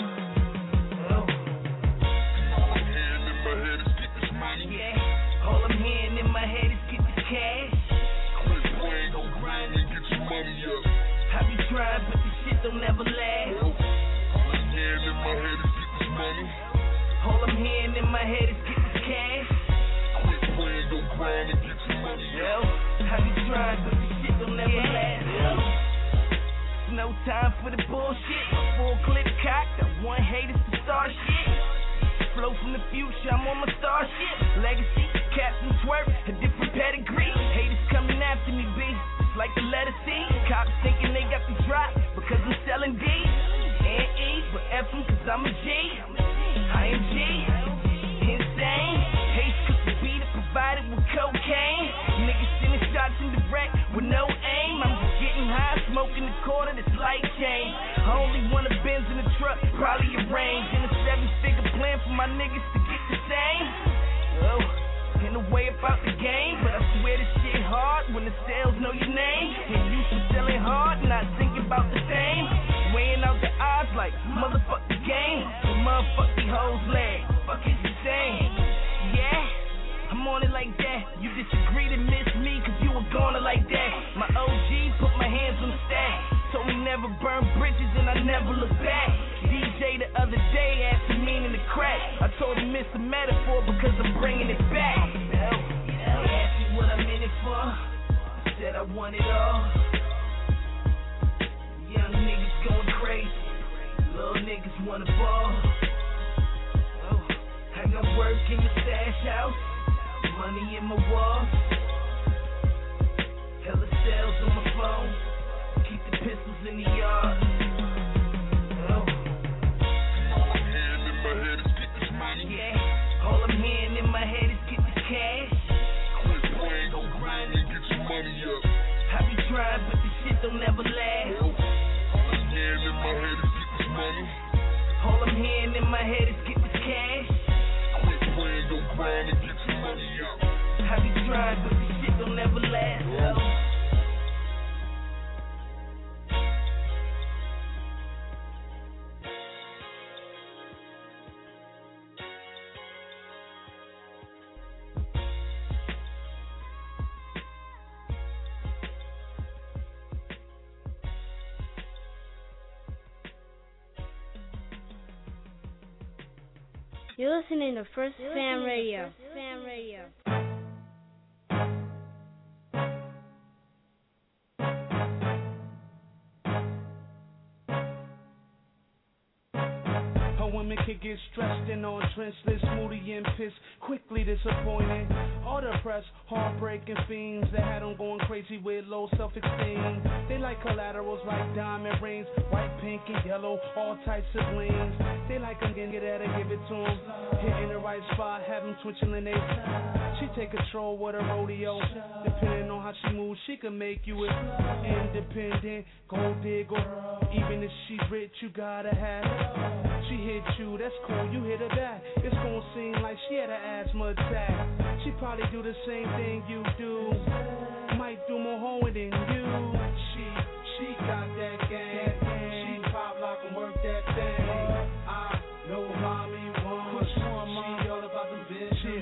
Yeah, all I'm hearing in my head is get this cash. Quit playing, go grind and get your money up. I be trying, but this shit don't never last. All I'm hearing in my head is get this money. All I'm hearing in my head is get this cash. Quit playing, go grind and get your money up. I be trying, but this shit don't never last. It's no time for the bullshit. Full clip cocked, I want haters to start shit. Flow from the future, I'm on my starship. Legacy, Captain Twerk, a different pedigree. Haters coming after me, B, just like the letter C. Cops thinking they got the drop because I'm selling D. And E, but F them cause I'm a G. I am G, insane. Hates cause the beat it provided with cocaine. Niggas sending shots in direct with no aim. I'm just getting high, smoking the quarter, this light chain. I only want a Benz in the truck, probably a range. And a 7-figure plan for my niggas to get the same. Oh, in a way about the game, but I swear this shit hard when the sales know your name. And you some selling hard, not thinking about the fame. Weighing out the odds like motherfuck the game. The motherfuck these hoes lag. Fuck is you saying? Yeah, I'm on it like that. You disagree to miss me cause you were gonna like that. My OG put my hands on the stack. Told me never burn bridges and I never look back. DJ the other day asked me meaning the crack. I told him it's a metaphor because I'm bringing it back. They asked me what I'm in it for. I said I want it all. Young niggas going crazy. Little niggas wanna ball. I got work in the stash house. Money in my walls. Hella sales on my phone. Keep the pistols in the yard. Yeah, all I'm hearing in my head is get this cash. Quit playing, go grind and get your money up. I be trying, but this shit don't never last. All I'm hearing in my head is get this money. All I'm hearing in my head is get this cash. Quit playing, go grind and get your money up. I be trying, but this shit don't never last. You're listening to First Fam Radio. Women can get stressed and on trenchless, moody and pissed, quickly disappointed. All the press, heartbreaking fiends that had them going crazy with low self-esteem. They like collaterals like diamond rings, white, pink, and yellow, all types of blings. They like them, get at her, give it to them. Hitting the right spot, have them twitching in their side. She take control with a rodeo. Depending on how she moves, she can make you independent, gold digger. Even if she's rich, you gotta have it. She hit you, that's cool, you hit her back. It's gonna seem like she had an asthma attack. She probably do the same thing you do. Might do more hoeing than you. She got that game. She pop, lock, and work that thing. I know mommy wants. She all about the bitches.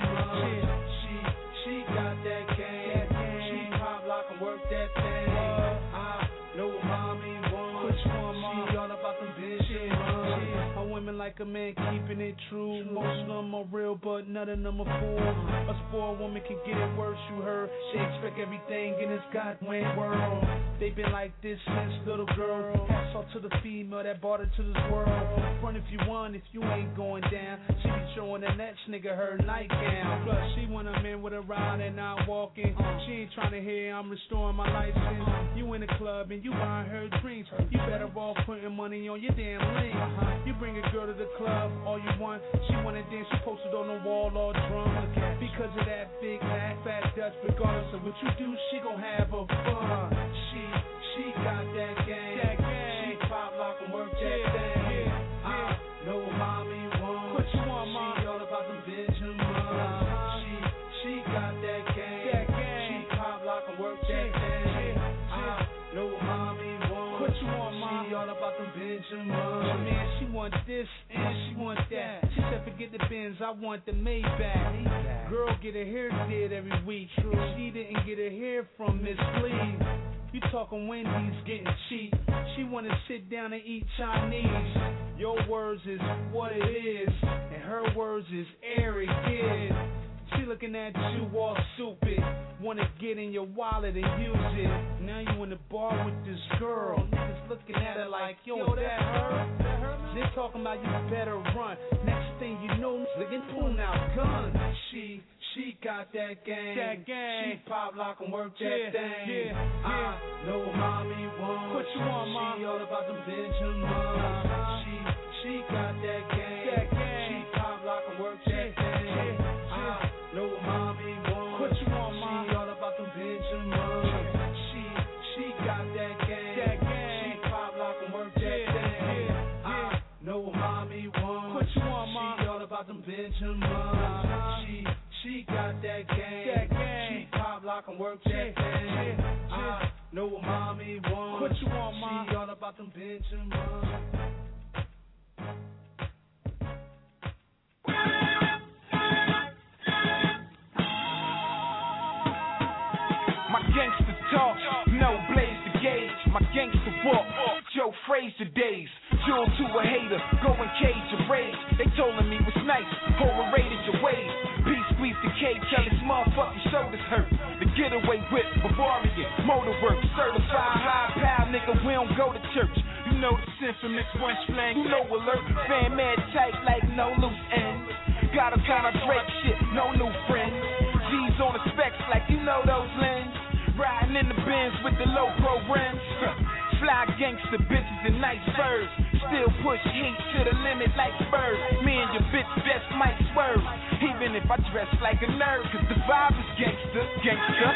She got that game. She pop, lock, and work that thing. I know mommy wants. She all about the bitches. Women like a man keeping it true. Most of them are real, but none of them are fools. A spoiled woman can get it worse, you heard. They expect everything in this goddamn world. They been like this since little girl. Hats off to the female that brought her to this world. Front if you want, if you ain't going down. She be showing the next nigga her nightgown. Plus, she want a man with a ride and not walking. She ain't trying to hear I'm restoring my license. You in the club and you buying her drinks. You better off putting money on your damn link. You bring a girl to the club, all you want. She wanna dance, she posted on the wall all drunk. Because of that big hat, fat Dutch, regardless of what you do, she gon' have a fun. She got that game. She pop, lock, and work that thing. I know what mommy wants. What you want, mom? She all about them Benjamins. She got that game. She pop, lock, and work that thing. I know what mommy wants. What you want, mom? She all about them Benjamins. Man, she want this and she want that. She said forget the Benz, I want the Maybach. Girl get her hair did every week. She didn't get her hair from Miss Lee. You talking Wendy's getting cheap. She wanna sit down and eat Chinese. Your words is what it is, and her words is airy kid. She looking at you all stupid. Wanna get in your wallet and use it. Now you in the bar with this girl. Niggas looking at her like, yo, that her? They talking about you better run. Next thing you know, niggas pulling out guns. She got that game. She pop, lock, and work that thing. I know mommy wants. What you want, mom? She all about them Benjamins. She got that game. She pop, lock, and work that thing. I know mommy wants. What you want, mom? She all about them Benjamins. She got that game. She pop, lock, and work that thing. I know mommy wants. What you want, mom? She all about them Benjamins. She got that game. She pop, lock, and work I'm camping. I know what mommy wants. What you want, Mom? She all about them Benjamins. My gangster talk, no blaze the gauge. My gangster walk, Joe Frazier days. Jewel to a hater, go and cage your rage. They told me was nice, overrated your ways. P squeeze the cage, tell his motherfucking shoulders hurt. The getaway whip, Bavarian, motorwork, certified high power nigga, we don't go to church. You know the infamous one slang, you know alert. Fan mad tight like no loose ends. Got a kind of Drake shit, no new friends. G's on the specs like you know those lens. Riding in the Benz with the low pro rims. Fly gangster bitches in nice furs. Still push heat to the limit like Spurs. Me and your bitch just might swerve. Even if I dress like a nerd, cause the vibe is gangster, gangster.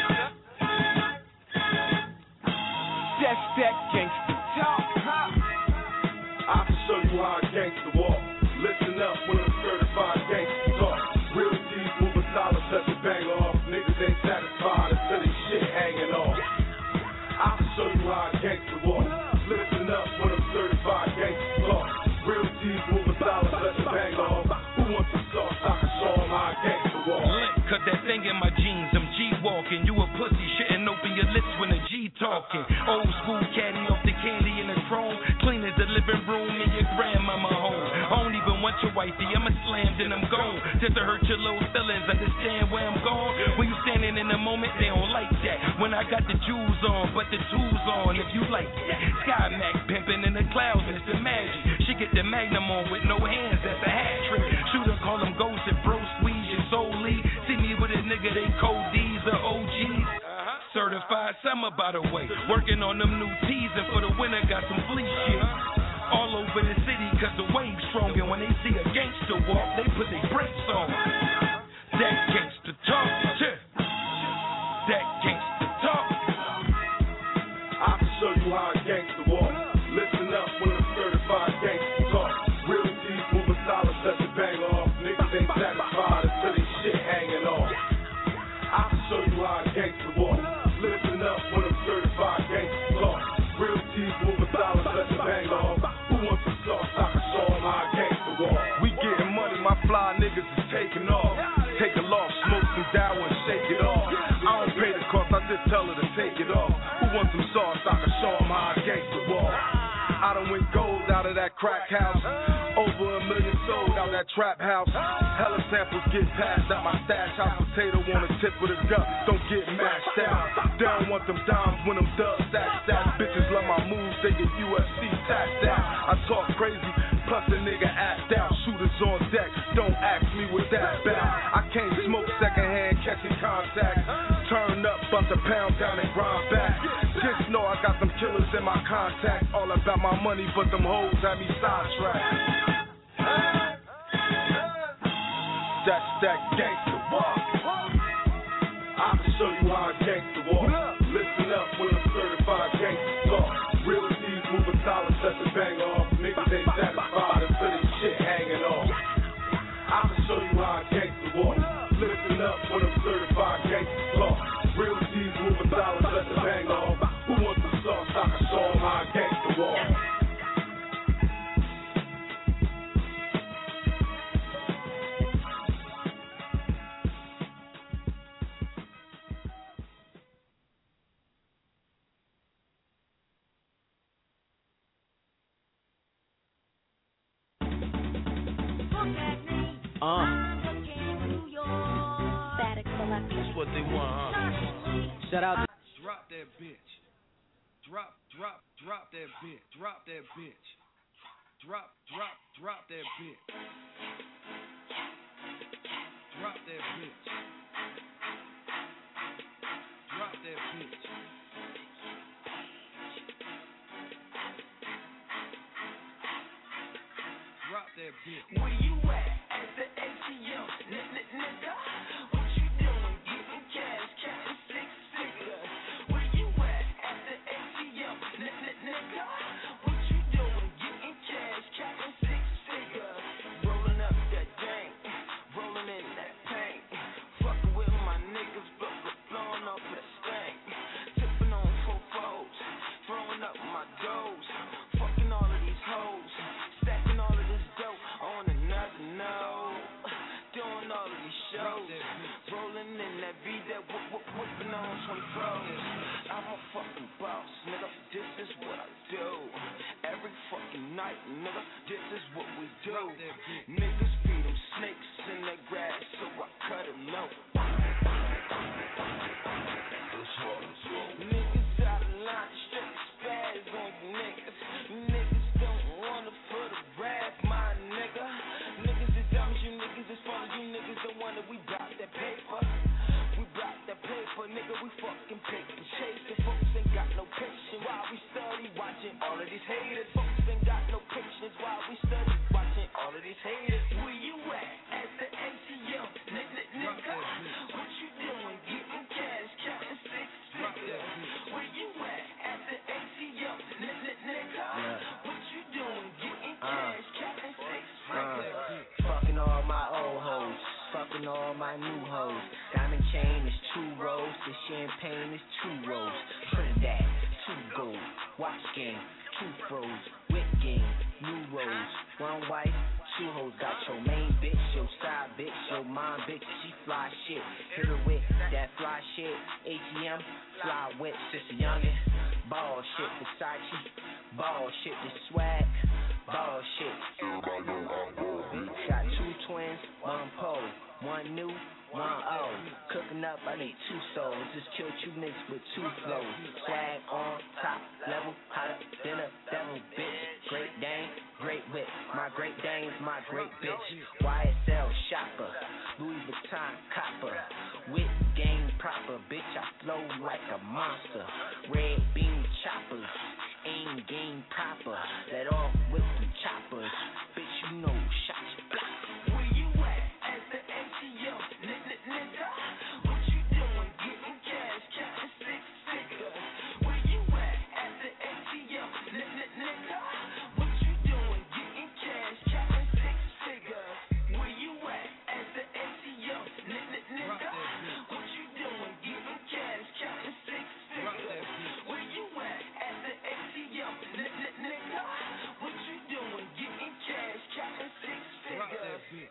That's that gangster talk. I can show you how a gangster walk. Listen up when I'm certified gangster talk. Real G's moving solid, set the bang off. Niggas ain't satisfied until they shit hanging off. I can show you how a gangster walk. Listen up when I'm certified gangster talk. Real G's moving solid, set the bang off. Who wants some sauce? I can show them how a gangster walk. Cut that thing in my jeans, I'm G-walking. You a pussy, shouldn't open your lips when a G talking. Old school caddy off the candy in the chrome. Clean as the living room in your grandmama home. I don't even want your wifey, I'm a slam, then I'm gone. Just to hurt your little feelings, understand where I'm going. When you standing in the moment, they don't like that. When I got the jewels on, but the tools on, if you like that. Sky Mac pimping in the clouds, it's the magic. She get the Magnum on with no hands, that's a hat trick. Shooter call them ghosts and bro squeeze your soul lead. See me with a nigga, they code D's or OGs. Certified summer, by the way. Working on them new tees, and for the winter got some fleece shit. All over the city, cause the wave's strong. And when they see a gangster walk, they put their brakes on. That gangster talk, that gangster talk. I can show you how a gangster walk. Listen up when I'm certified gangster talk. Real G's moving solid, set the bang off. Niggas ain't satisfied until they shit hanging off. I can show you how a gangster walk. Listen up when I'm certified gangster talk. Real G's moving solid, set the bang off. Who wants some sauce? I can show them how a gangster walk. We getting money, my fly niggas is taking off. Take a loss, smoke some down and shake it off. I don't pay the cost, I just tell her to take it off. Who wants some sauce? I can show them how a gangster walk. I done went gold out of that crack house. Over 1 million sold out that trap house. Hella samples get passed out my stash house. Potato on the tip of the gut, don't get mashed out. They don't want them dimes when them dubs stack. Bitches love my moves, they get UFC taxed out. I talk crazy, plus a nigga act out. Shooters on deck, don't ask me what that about. I can't smoke secondhand, catching contact. Turn up, bust a pound down and grind back. Just know I got them killers in my contacts. All about my money, but them hoes have me sidetracked. That's that gangster walk. I can show you how a gangster walk. Listen up when I'm certified gangster talk. Real G's moving solid, set the bang off. Niggas ain't satisfied until they shit hanging off. I can show you how a gangster walk. Listen up when I'm certified gangster talk. Real G's moving solid, set the bang off. Who wants some sauce? I can show them how a gangster walk. That's what they want, huh? Shout out to Drop that bitch. Drop that bitch. Drop that bitch. Drop that bitch. Drop that bitch. Drop that bitch. Drop that bitch. Where you at the ATM, nigga? What you doing? Getting cash, counting six figures. Where you at the ATM, nigga? What you doing? Getting cash, counting six figures. Rolling up that dank, rolling in that paint. Fucking with my niggas, but we're blowing up the stank. fucking boss, nigga. This is what I do. Every fucking night, nigga. This is what we do. Niggas feed them snakes in their grass, so I cut them out. Niggas out of line, straight spaz on you niggas. Niggas don't wanna for the rap, my nigga. Niggas is dumb, you niggas is fun, you niggas don't wanna. We block that paper. We block that paper, nigga. We fucking pick and chase. The folks ain't got no patience while we study watching all of these haters. Folks ain't got no patience while we study watching all of these haters. Where you at the ATM, nigga? What you doing? Getting cash, counting six figures. Where you at the ATM, nigga? What you doing? Getting cash, counting six figures. Fucking all my old hoes, fucking all my new hoes. Diamond chain is 2 rolls, the champagne is 2 rolls. Trinidad, 2 gold, watch game, 2 froze, wit game, new rolls. 1 wife, 2 hoes. Got your main bitch, your side bitch, your mom bitch, she fly shit. Hit her with that fly shit. ATM, fly with sister youngin'. Ball shit, Versace, ball shit, the swag, ball shit. Got 2 twins, 1 pole, 1 new, 1 old. Cooking up, I need 2 souls. Just killed 2 niggas with 2 flows. Swag on top level, hotter than a devil, bitch. Great Dane, great wit. My Great Dane's my great bitch. YSL shopper, Louis Vuitton copper. Wit game proper, bitch. I flow like a monster. Red beam choppers, aim game proper. Let off with the choppers, bitch. You know shots block. Where you at the ATM, nigga? What you doing? Getting cash, counting 6 figures. Where you at the ATM, nigga? What you doing? Getting cash, counting 6 figures. Where you at the ATM, nigga? What you doing? Getting cash, counting 6 figures. Where you at the ATM, nigga? What you doing? Getting cash, counting 6 figures.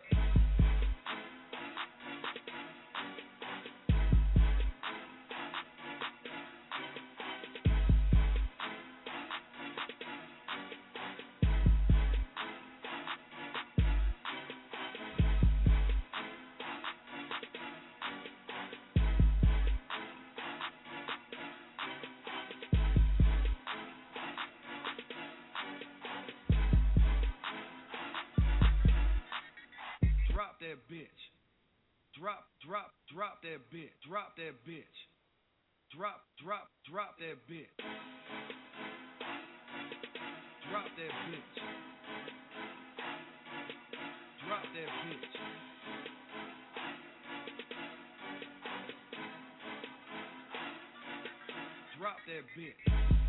Drop that bitch. Drop that bitch. Drop that bitch. Drop that bitch. Drop that bitch. Drop that bitch. Drop that bitch.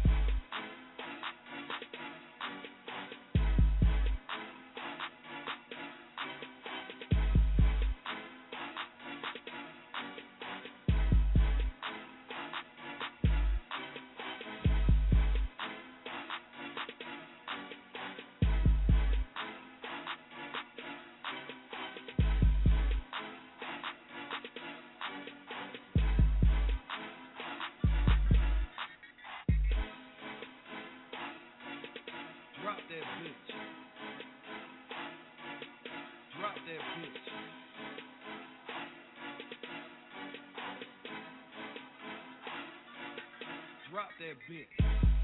Drop that bitch. Drop that bitch. Drop that bitch.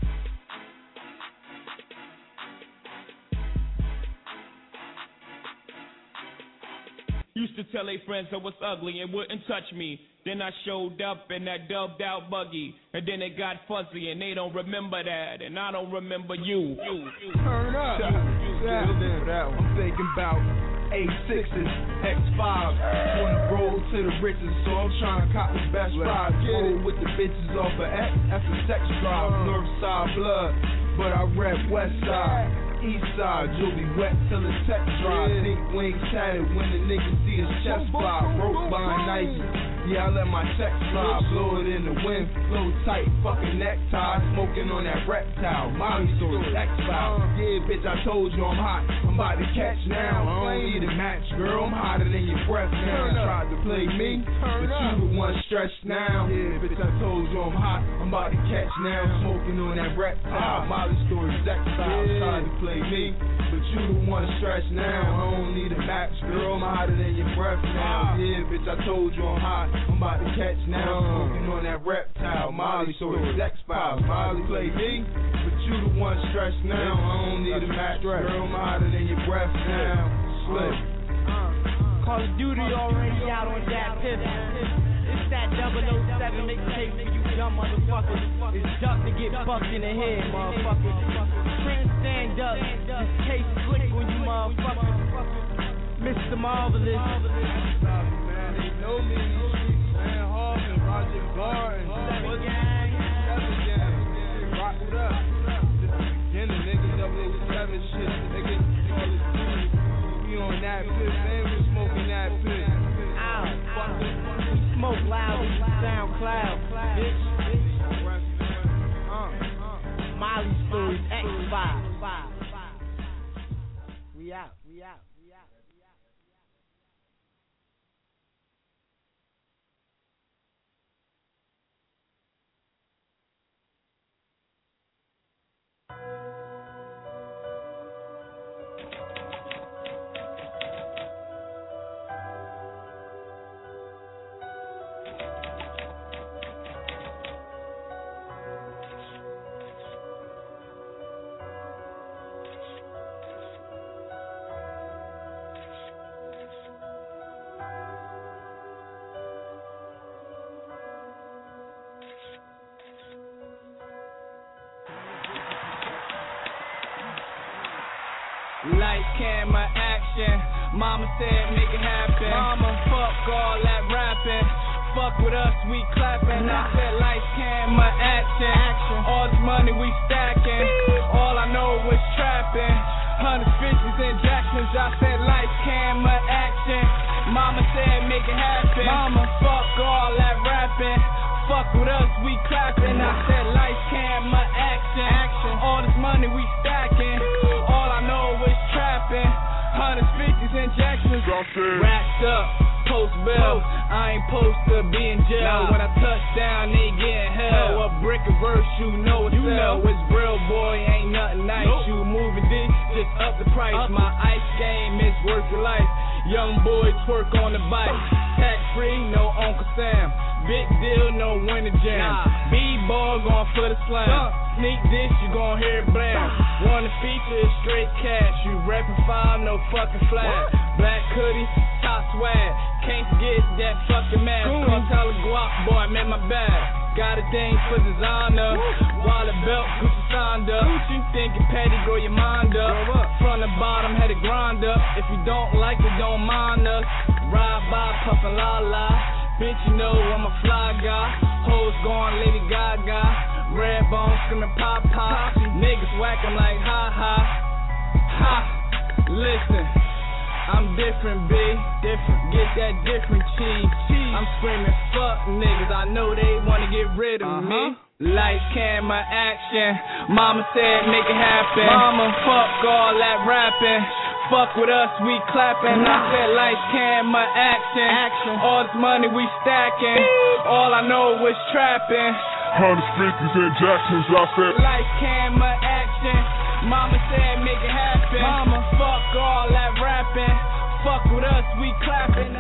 Used to tell they friends I was ugly and wouldn't touch me. Then I showed up in that dubbed out buggy, and then it got fuzzy and they don't remember that, and I don't remember you. Turn up. I'm thinking about A6s, X5s. Wanna roll to the riches, so I'm trying to cop the best ride. Roll with the bitches off of X, that's a sex drive. North side blood, but I rep west side. East side, you'll be wet till the tech dry. Think wings tatted when the nigga see his chest fly. Broke by Nike, Yeah, I let my check slide, blow it in the wind, flow tight, fucking necktie, smoking on that reptile. Molly story, X-File. Yeah, bitch, I told you I'm hot. I'm about to catch now. I don't need a match, girl. I'm hotter than your breath now. Tried to play me, but you the one stretched now. Yeah, bitch, I told you I'm hot. I'm about to catch now. Smoking on that reptile. Molly story, X-File. Tried to play me, but you the one stretched now. I don't need a match, girl. I'm hotter than your breath now. Yeah, bitch, I told you I'm hot. I'm about to catch now. Smoking on that reptile. Molly story, X-File. Molly play me, but you the one stretched now. I don't need a match, girl. I'm hotter than your breath now. Slip. Call of Duty already out on that pistol. It's that 007 mixtape for you dumb motherfuckers. It's duck to get bucked in the head, motherfuckers. Trent, stand up. This case slick on you, motherfuckers. Mr. Marvelous. Man, they know me. Man, Harvin, Roger Barton. Seven gang. Rock it up. This is the beginning, nigga. 007 shit. Nigga, Call of Duty. We on that pit, man. We smoking that pit. Ow, we smoke loud. We SoundCloud, bitch. Molly Stories, X5. We out. Light camera action. Mama said make it happen. Mama, fuck all that rapping. Fuck with us, we clapping. I said light camera action. All this money we stacking. All I know is trapping. 150s and Jacksons. I said light camera action. Mama said make it happen. Mama, fuck all that rapping. Fuck with us, we clapping. I said light camera action. All this money we stacking. All I know is trapping. 150s and Jacksons. Racked up, post bill. I ain't supposed to be in jail. When I touch down, they getting hell. A brick of verse, you know it's sell. It's real, boy, ain't nothing nice. You moving this, just up the price. My ice game is worth your life. Young boy twerk on the bike. Tax free, no Uncle Sam. Big deal, no winter jam. B-ball going for the slam. Sneak this, you gon' hear it blam. Wanna feature is straight cash. You reppin' 5, no fucking flag. Black hoodie, top swag. Can't forget that fucking mask. Cartel guap, boy, I'm in my bag. Got a thing for designer. Wallet belt, Gucci signed up. Thinking petty, grow your mind up. From the bottom, had to grind up. If you don't like it, don't mind us. Ride by, puffin' la la. Bitch, you know I'm a fly guy. Hoes going Lady Gaga. Red bone screaming pop pop. Niggas whack 'em like ha ha. Ha. Listen, I'm different, B. Different. Get that different cheese. I'm screaming fuck niggas. I know they wanna get rid of me. Light camera action. Mama said make it happen. Mama, fuck all that rapping. Fuck with us, we clapping. I said light camera action. All this money we stacking. All I know is trapping. 150s and Jacksons, I said light camera action. Mama said make it happen. Mama, fuck all that rapping. Fuck with us, we clapping.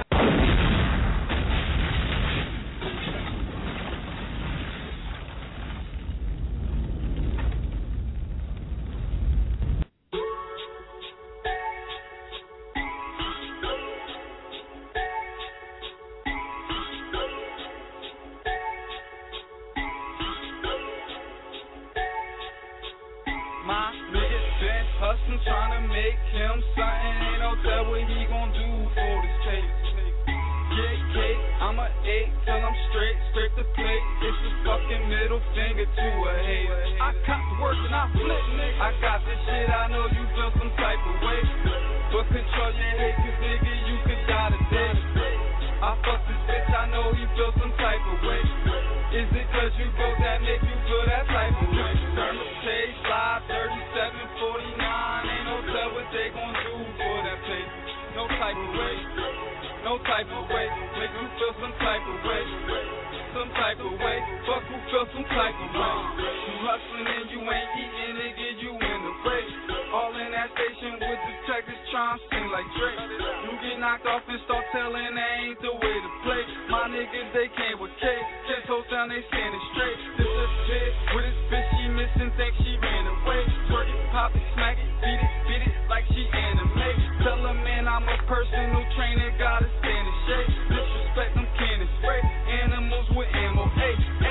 My nigga been hustling, trying to make him something. Ain't no tell what he gon' do for this tape. Get cake, I'm a 8 till I'm straight the plate. It's a fucking middle finger to a hater. I cop the work and I flip, nigga. I got this shit, I know you feel some type of way. But control your hate, cause nigga, you could die today. I fuck this bitch, I know he feel some type of way. Is it cause you broke that make you feel that type of way? Thermal Chase, Live 3749. Ain't no tell what they gon' do for that paper. No type of way, no type of way. Make you feel some type of way. Some type of way, fuck who feel some type of way. You hustling and you ain't eating, nigga, you in the race. All in that station with detectives trying to sing like Drake. You get knocked off and start telling that ain't the way to play. My niggas, they came with K. 10 toes down, they standing straight. This is bitch with his bitch, she missing, think she ran away. Twerk it, pop it, smack it, beat it like she anime. Tell her, man, I'm a personal trainer, gotta stand in shape. Disrespect them cannon spray. Animals with ammo, hey,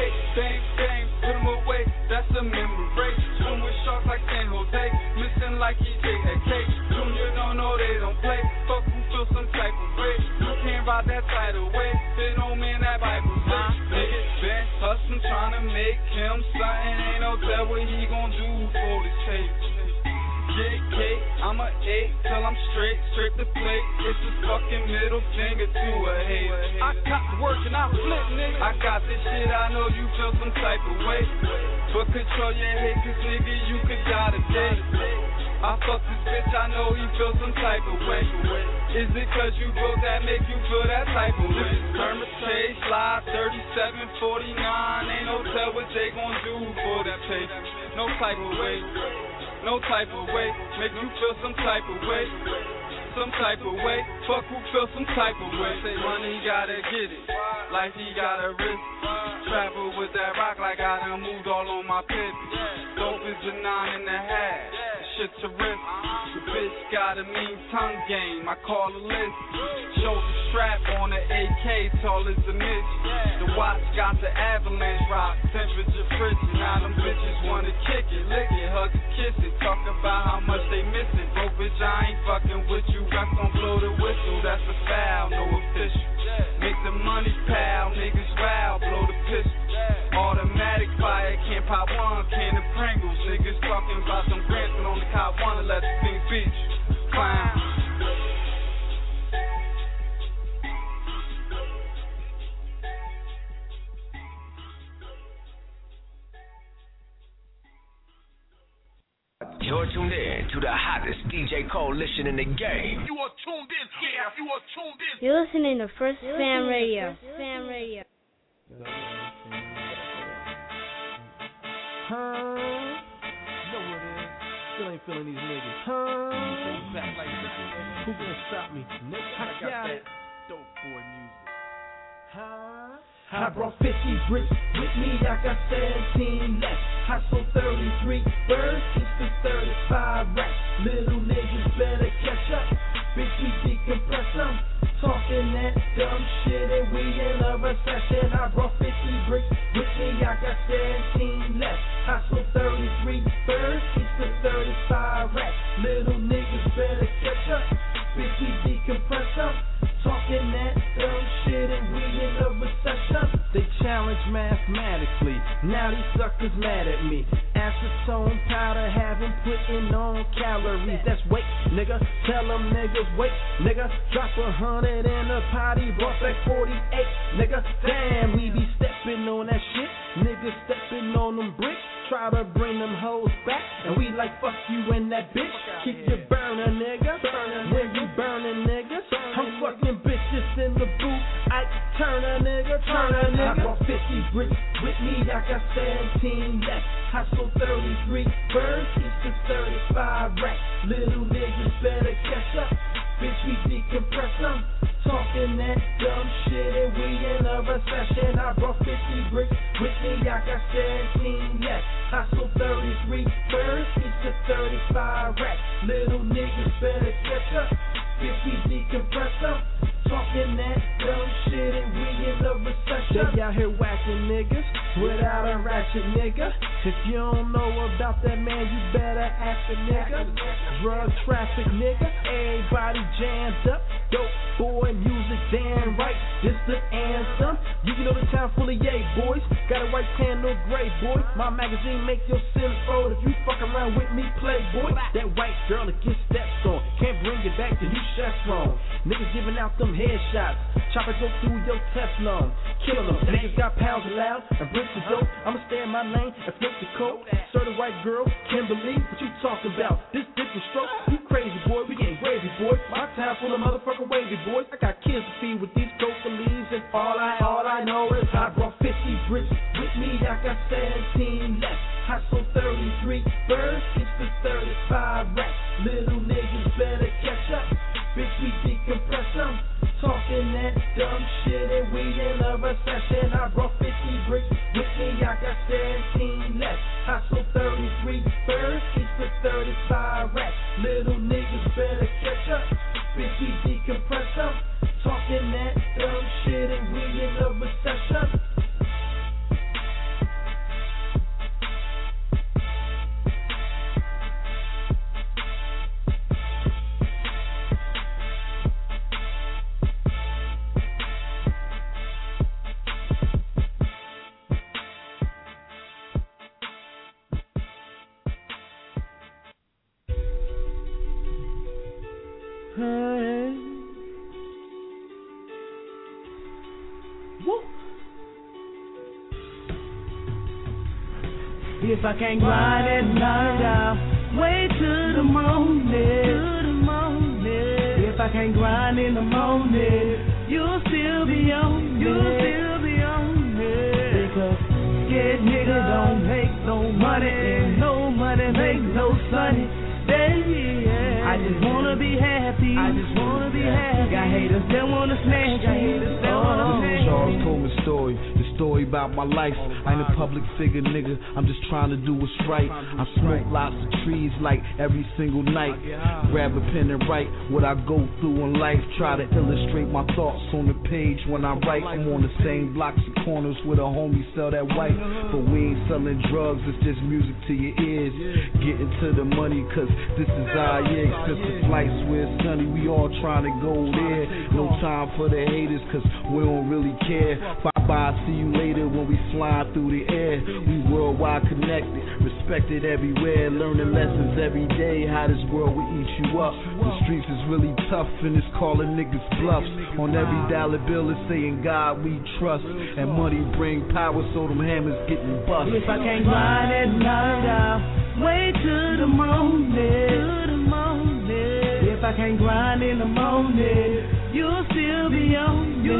bang, put them away, that's a memory. Swim with sharks like San Jose, missing like EJK. Junior don't know they don't play, fuck who feel some type of way. You can't ride that tidal wave, fit on man that Bible say. Niggas been hustling, trying to make him something, ain't no tell what he gon' do for this tape. Get cake, I'm a 8 till I'm straight the plate. It's a fucking middle finger to a hater. I got to work and I flip, nigga. I got this shit, I know you feel some type of way. But control your hate, cause nigga, you could die today. I fuck this bitch, I know he feel some type of way. Is it cause you broke that make you feel that type of way? Thermal Chase, Live 3749. Ain't no tell what they gon' do for that pay. No type of way. No type of way, make you feel some type of way. Some type of way, fuck who feel some type of way. Say money gotta get it, like he got a wrist. Travel with that rock like I done moved all on my pit. Dope is a 9.5, shit's a risk. The bitch got a mean tongue game, I call a list. Shoulder strap on the AK, tall as a midge. The watch got the avalanche rock, temperature frigid. Now them bitches wanna kick it, lick it, hug it, kiss it. Talk about how much they miss it. Bro, bitch, I ain't fucking with you. Rap gon' blow the whistle, that's a foul, no official. Make the money pal, niggas wow, blow the pistol. Automatic fire, can't pop one, can of Pringles. Niggas talking about some grants, but on the cop wanna let the thing beat you. Clown. You're tuned in to the hottest DJ coalition in the game. You are tuned in. Yeah, you are tuned in. You're listening to First Fam Radio. Fam Radio. You know what it is. Still ain't feeling these niggas. Who gonna stop me? I got it. Dope boy music. I brought 50 bricks with me, I got 17 left. I sold 33 birds, each for 35 racks. Little niggas better catch up, bitch, we decompress them. Talking that dumb shit and we in a recession. I brought 50 bricks with me, I got 17 left. I sold 33 birds, each for 35 racks. Little niggas better catch up, bitch, we decompress them. Talking that dumb shit and we in a recession. They challenge mathematically, now these suckers mad at me. Acetone powder have them putting on calories. That's weight, nigga. Tell them niggas wait, nigga. Drop 100 in a potty, brought back 48, nigga. Damn, we be stepping on that shit. Niggas stepping on them bricks. Try to bring them hoes back, and we like fuck you and that bitch. Keep your burner, nigga. When you burning, niggas. I'm fucking bitches in the booth. I turn a nigga. I brought 50 bricks with me, I got 17 left. I sold 33 birds, each for 35 racks. Little niggas better catch up, bitch, we decompress them. Talking that dumb shit and we in a recession. I brought 50 bricks with me, I got 17 left. I sold 33 birds, each for 35 racks. Little niggas better catch up, bitch, we decompress them. Talking that dumb shit and we in a recession. They out here whacking niggas, without a ratchet nigga. If you don't know about that man, you better ask a nigga. Drug traffic nigga, everybody jammed up. Dope boy music, damn right, this the anthem. You know the town full of yay boys, got a white tan, no gray boy. My magazine make your sin fold if you fuck around with me, playboy. That white girl that gets stepped on, can't bring it back till you chevron. Niggas giving out them headshots, chopper go through your Teflon, killing them. Niggas got pounds allowed and bricks of dope. I'ma stay in my lane and flip the coat. Sir the white girl, Kimberly, what you talking about? This different stroke, you crazy boy, we getting gravy boy. My town full of motherfucking wavy boys. I got kids to feed with these coca leaves, and all I know is I brought 50 bricks with me. I got 17 left. I sold 33 birds, each for 35 racks. Little niggas better catch up. Bitch, we decompress them. Talking that dumb shit and we in a recession. I brought 50 bricks with me. I got 17 left. I sold 33 birds, each for 35 racks. Little niggas better catch up. Bitch, we decompress them. Talking that dumb shit and we in a recession. Hey. Woo. If I can't grind at night, I'll wait till the morning. If I can't grind in the morning, you'll still be on me. Because scared niggas don't make no money, and no money make no sunny. I just wanna be happy. Got haters that wanna snatch me. Charles Coleman story. The story about my life. I ain't a public figure, nigga. I'm just trying to do what's right. I smoke lots of trees like every single night. Grab a pen and write what I go through in life. Try to illustrate my thoughts on the page when I write. I'm on the same blocks and corners where the homies sell that white. But we ain't selling drugs, it's just music to your ears. Getting to the money, cause this is our year. Except the flights where it's sunny, we all trying to go there. No time for the haters, cause we don't really care. Bye-bye, see you later when we fly through the air. We worldwide connected, respected everywhere. Learning lessons every day, how this world will eat you up. The streets is really tough and it's calling niggas bluffs. On every dollar bill it's saying God we trust. And money bring power, so them hammers getting bust. If I can't grind at night, I'll wait till the morning. If I can't grind in the morning, you'll still be on me.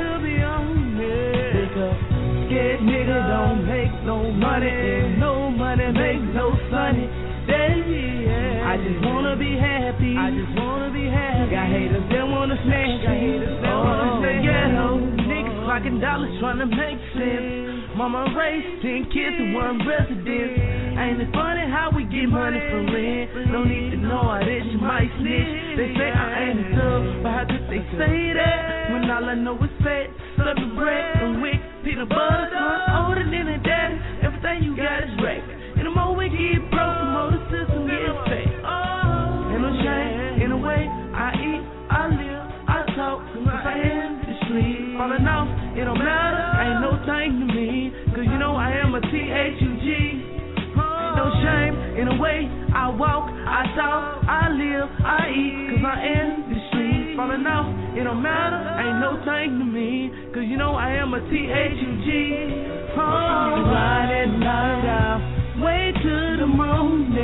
Because scared niggas don't make no money, and no money make no sunny. I just wanna be happy. Got haters that wanna snatch me. Niggas clocking dollars trying to make sense. Mama raised 10 kids in one residence. Ain't it funny how we get money for rent? No need to know how this you might snitch. They say I ain't a thug, but how did they say that? When all I know is fat, serving bread and wick, peanut butter, son, older than a daddy. Everything you got is wrecked. And the more we get broke, the more the system gets fat. Ain't no shame in the way I eat, I live, I talk, cause I am the sleep. Falling off, it don't matter, ain't no thing to me, cause you know I am a THUG. No shame in the way I walk, I talk, I live, I eat, cause I am the street. Falling off, it don't matter, ain't no thing to me, cause you know I am a THUG. Ride at night, I'll wait till the morning.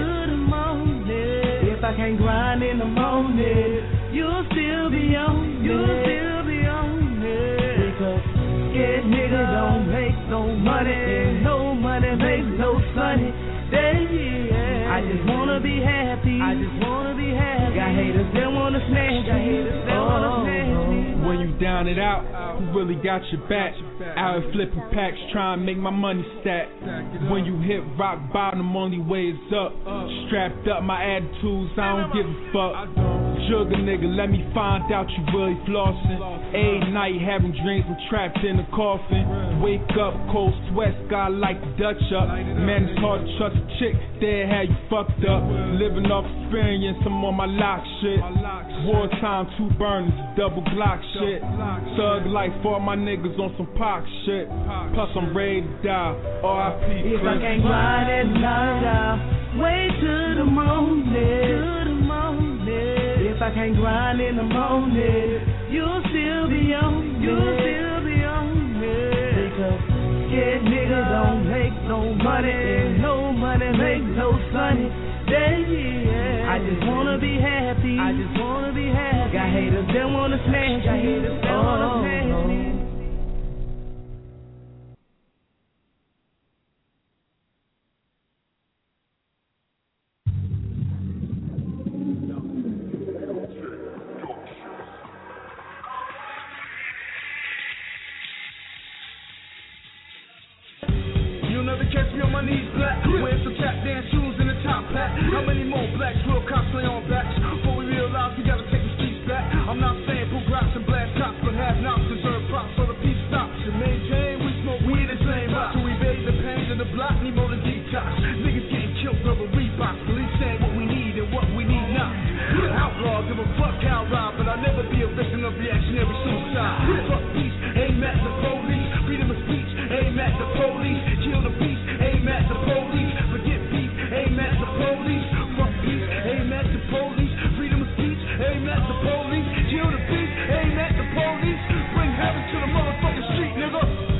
If I can't grind in the morning, you'll still be on me. Because scared niggas don't make no money, and no money makes no sunny. I just wanna be happy. Got haters that wanna snatch me. When you down it out, who really got your back? Out here flipping packs, trying to make my money stack. When you hit rock bottom, only way is up. Strapped up, my attitudes, I don't give a fuck. Sugar nigga, let me find out you really flossing. A night having dreams, I'm trapped in a coffin. Wake up, cold sweat, sky like the Dutch up. Man, it's hard to trust a chick, there how you fucked up. Living off experience, I'm on my lock shit. Wartime, 2 burners, double Glock shit. Thug life, all my niggas on some Pac shit. Plus I'm ready to die, R.I.P. If I can't ride at night, I'll wait till the morning. If I can't grind in the morning, you'll still be on me. Because scared niggas don't make no money, and no money make no sunny day. I just wanna be happy. Got haters that wanna smash me. Catch me on my knees black, wearing some tap dance shoes and a top hat. How many more blacks will cops play on backs? Before we realize we gotta take the streets back. I'm not saying pull grass and blast cops, but have knocks and serve props so the peace stops. To maintain, we smoke weed and same rock. To evade the pain of the block, need more than detox. Niggas getting killed over Reeboks. Police saying what we need and what we need not. Outlaw, give a fuck how rob, but I'll never be a victim of reactionary suicide. Fuck peace, aim at the police. Freedom of speech, aim at the police. Kill the beast, aim at the police. Forget beef, aim at the police. Fuck peace, aim at the police. Freedom of speech, aim at the police. Kill the beast, aim at the police. Bring heaven to the motherfucking street, nigga.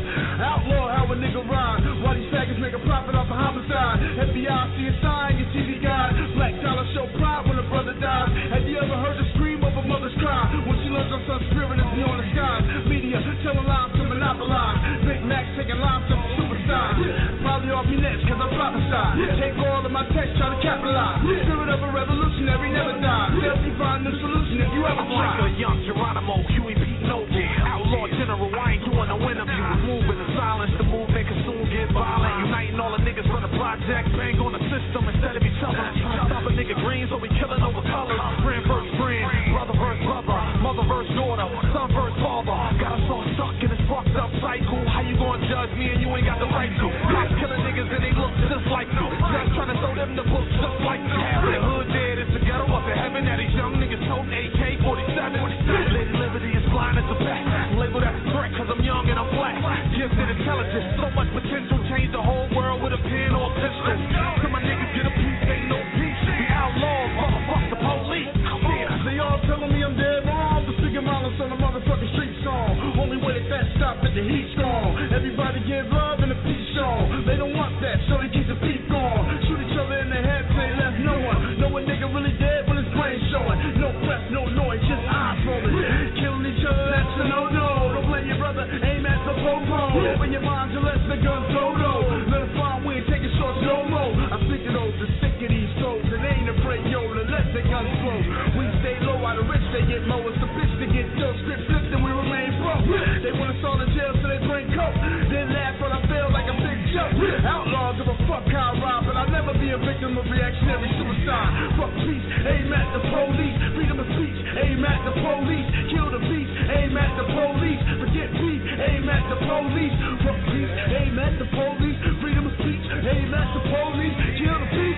Outlaw how a nigga ride. Why these faggots make a profit off a homicide? FBI, CSI, your TV guide. Black dollar show pride when a brother dies. Have you ever heard the scream of a mother's cry when she learns her son's spirit is beyond the skies? Media telling lies to monopolize. Big Mac taking lives to suicide. Probably off me next cause I prophesy. Take all of my text, try to capitalize. Spirit of a revolutionary never dies. They'll find the solution if you ever try. I'm like a young Geronimo, Huey P. Noble. Outlaw general, I ain't doing no interviews. Moving in silence, the movement can soon get violent. Uniting all the niggas for the project. Bang on the system instead of each other. Stop a nigga green so we killing over colors. Friend versus friend, brother versus brother. Mother versus daughter, son versus father. Got us all stuck in this fucked up cycle. How you gonna judge me and you ain't got the right to? Cops killing niggas and they look just like you. Just trying to throw them the books just like you. Half the hood dead, it's the ghetto up in heaven. That these young niggas toting AK-47. Lady Liberty is blind as a bat. Labeled as a threat cause I'm young and I'm black. Gifted intelligence, so much potential. Change the whole world with a pen or a pistol. So my niggas get a piece, ain't no peace. We outlaws, fuck the police. They all telling me I'm dead wrong for speaking violence on a motherfucking street song. Only way that stop at the heat strong. Everybody give love and a peace song. They don't want that, so they keep the beat going. Shoot each other in the head, say left no one. Know a nigga really dead when his brain showing. No press, no noise, just eyes rolling. Killing each other, that's a no-no. Don't blame your brother, aim at the po-po. Open your mind to let the guns go-go. Let them find we ain't taking shots no more. I speak to those, the sick of these souls. And they ain't afraid, yo, to let the guns flow. We stay low, while the rich they get low. It's the bitch to get killed, script flipped and we remain broke. They want us all in jail so they bring coke. Then laugh when I feel like a big joke. Outlaw, give a fuck how I rob, but I'll never be a victim of reactionary suicide. Fuck peace, aim at the police. Freedom of speech, aim at the police. Kill the beast, aim at the police. Forget beef, aim at the police. Fuck peace, aim at the police. Freedom of speech, aim at the police. Kill the beast.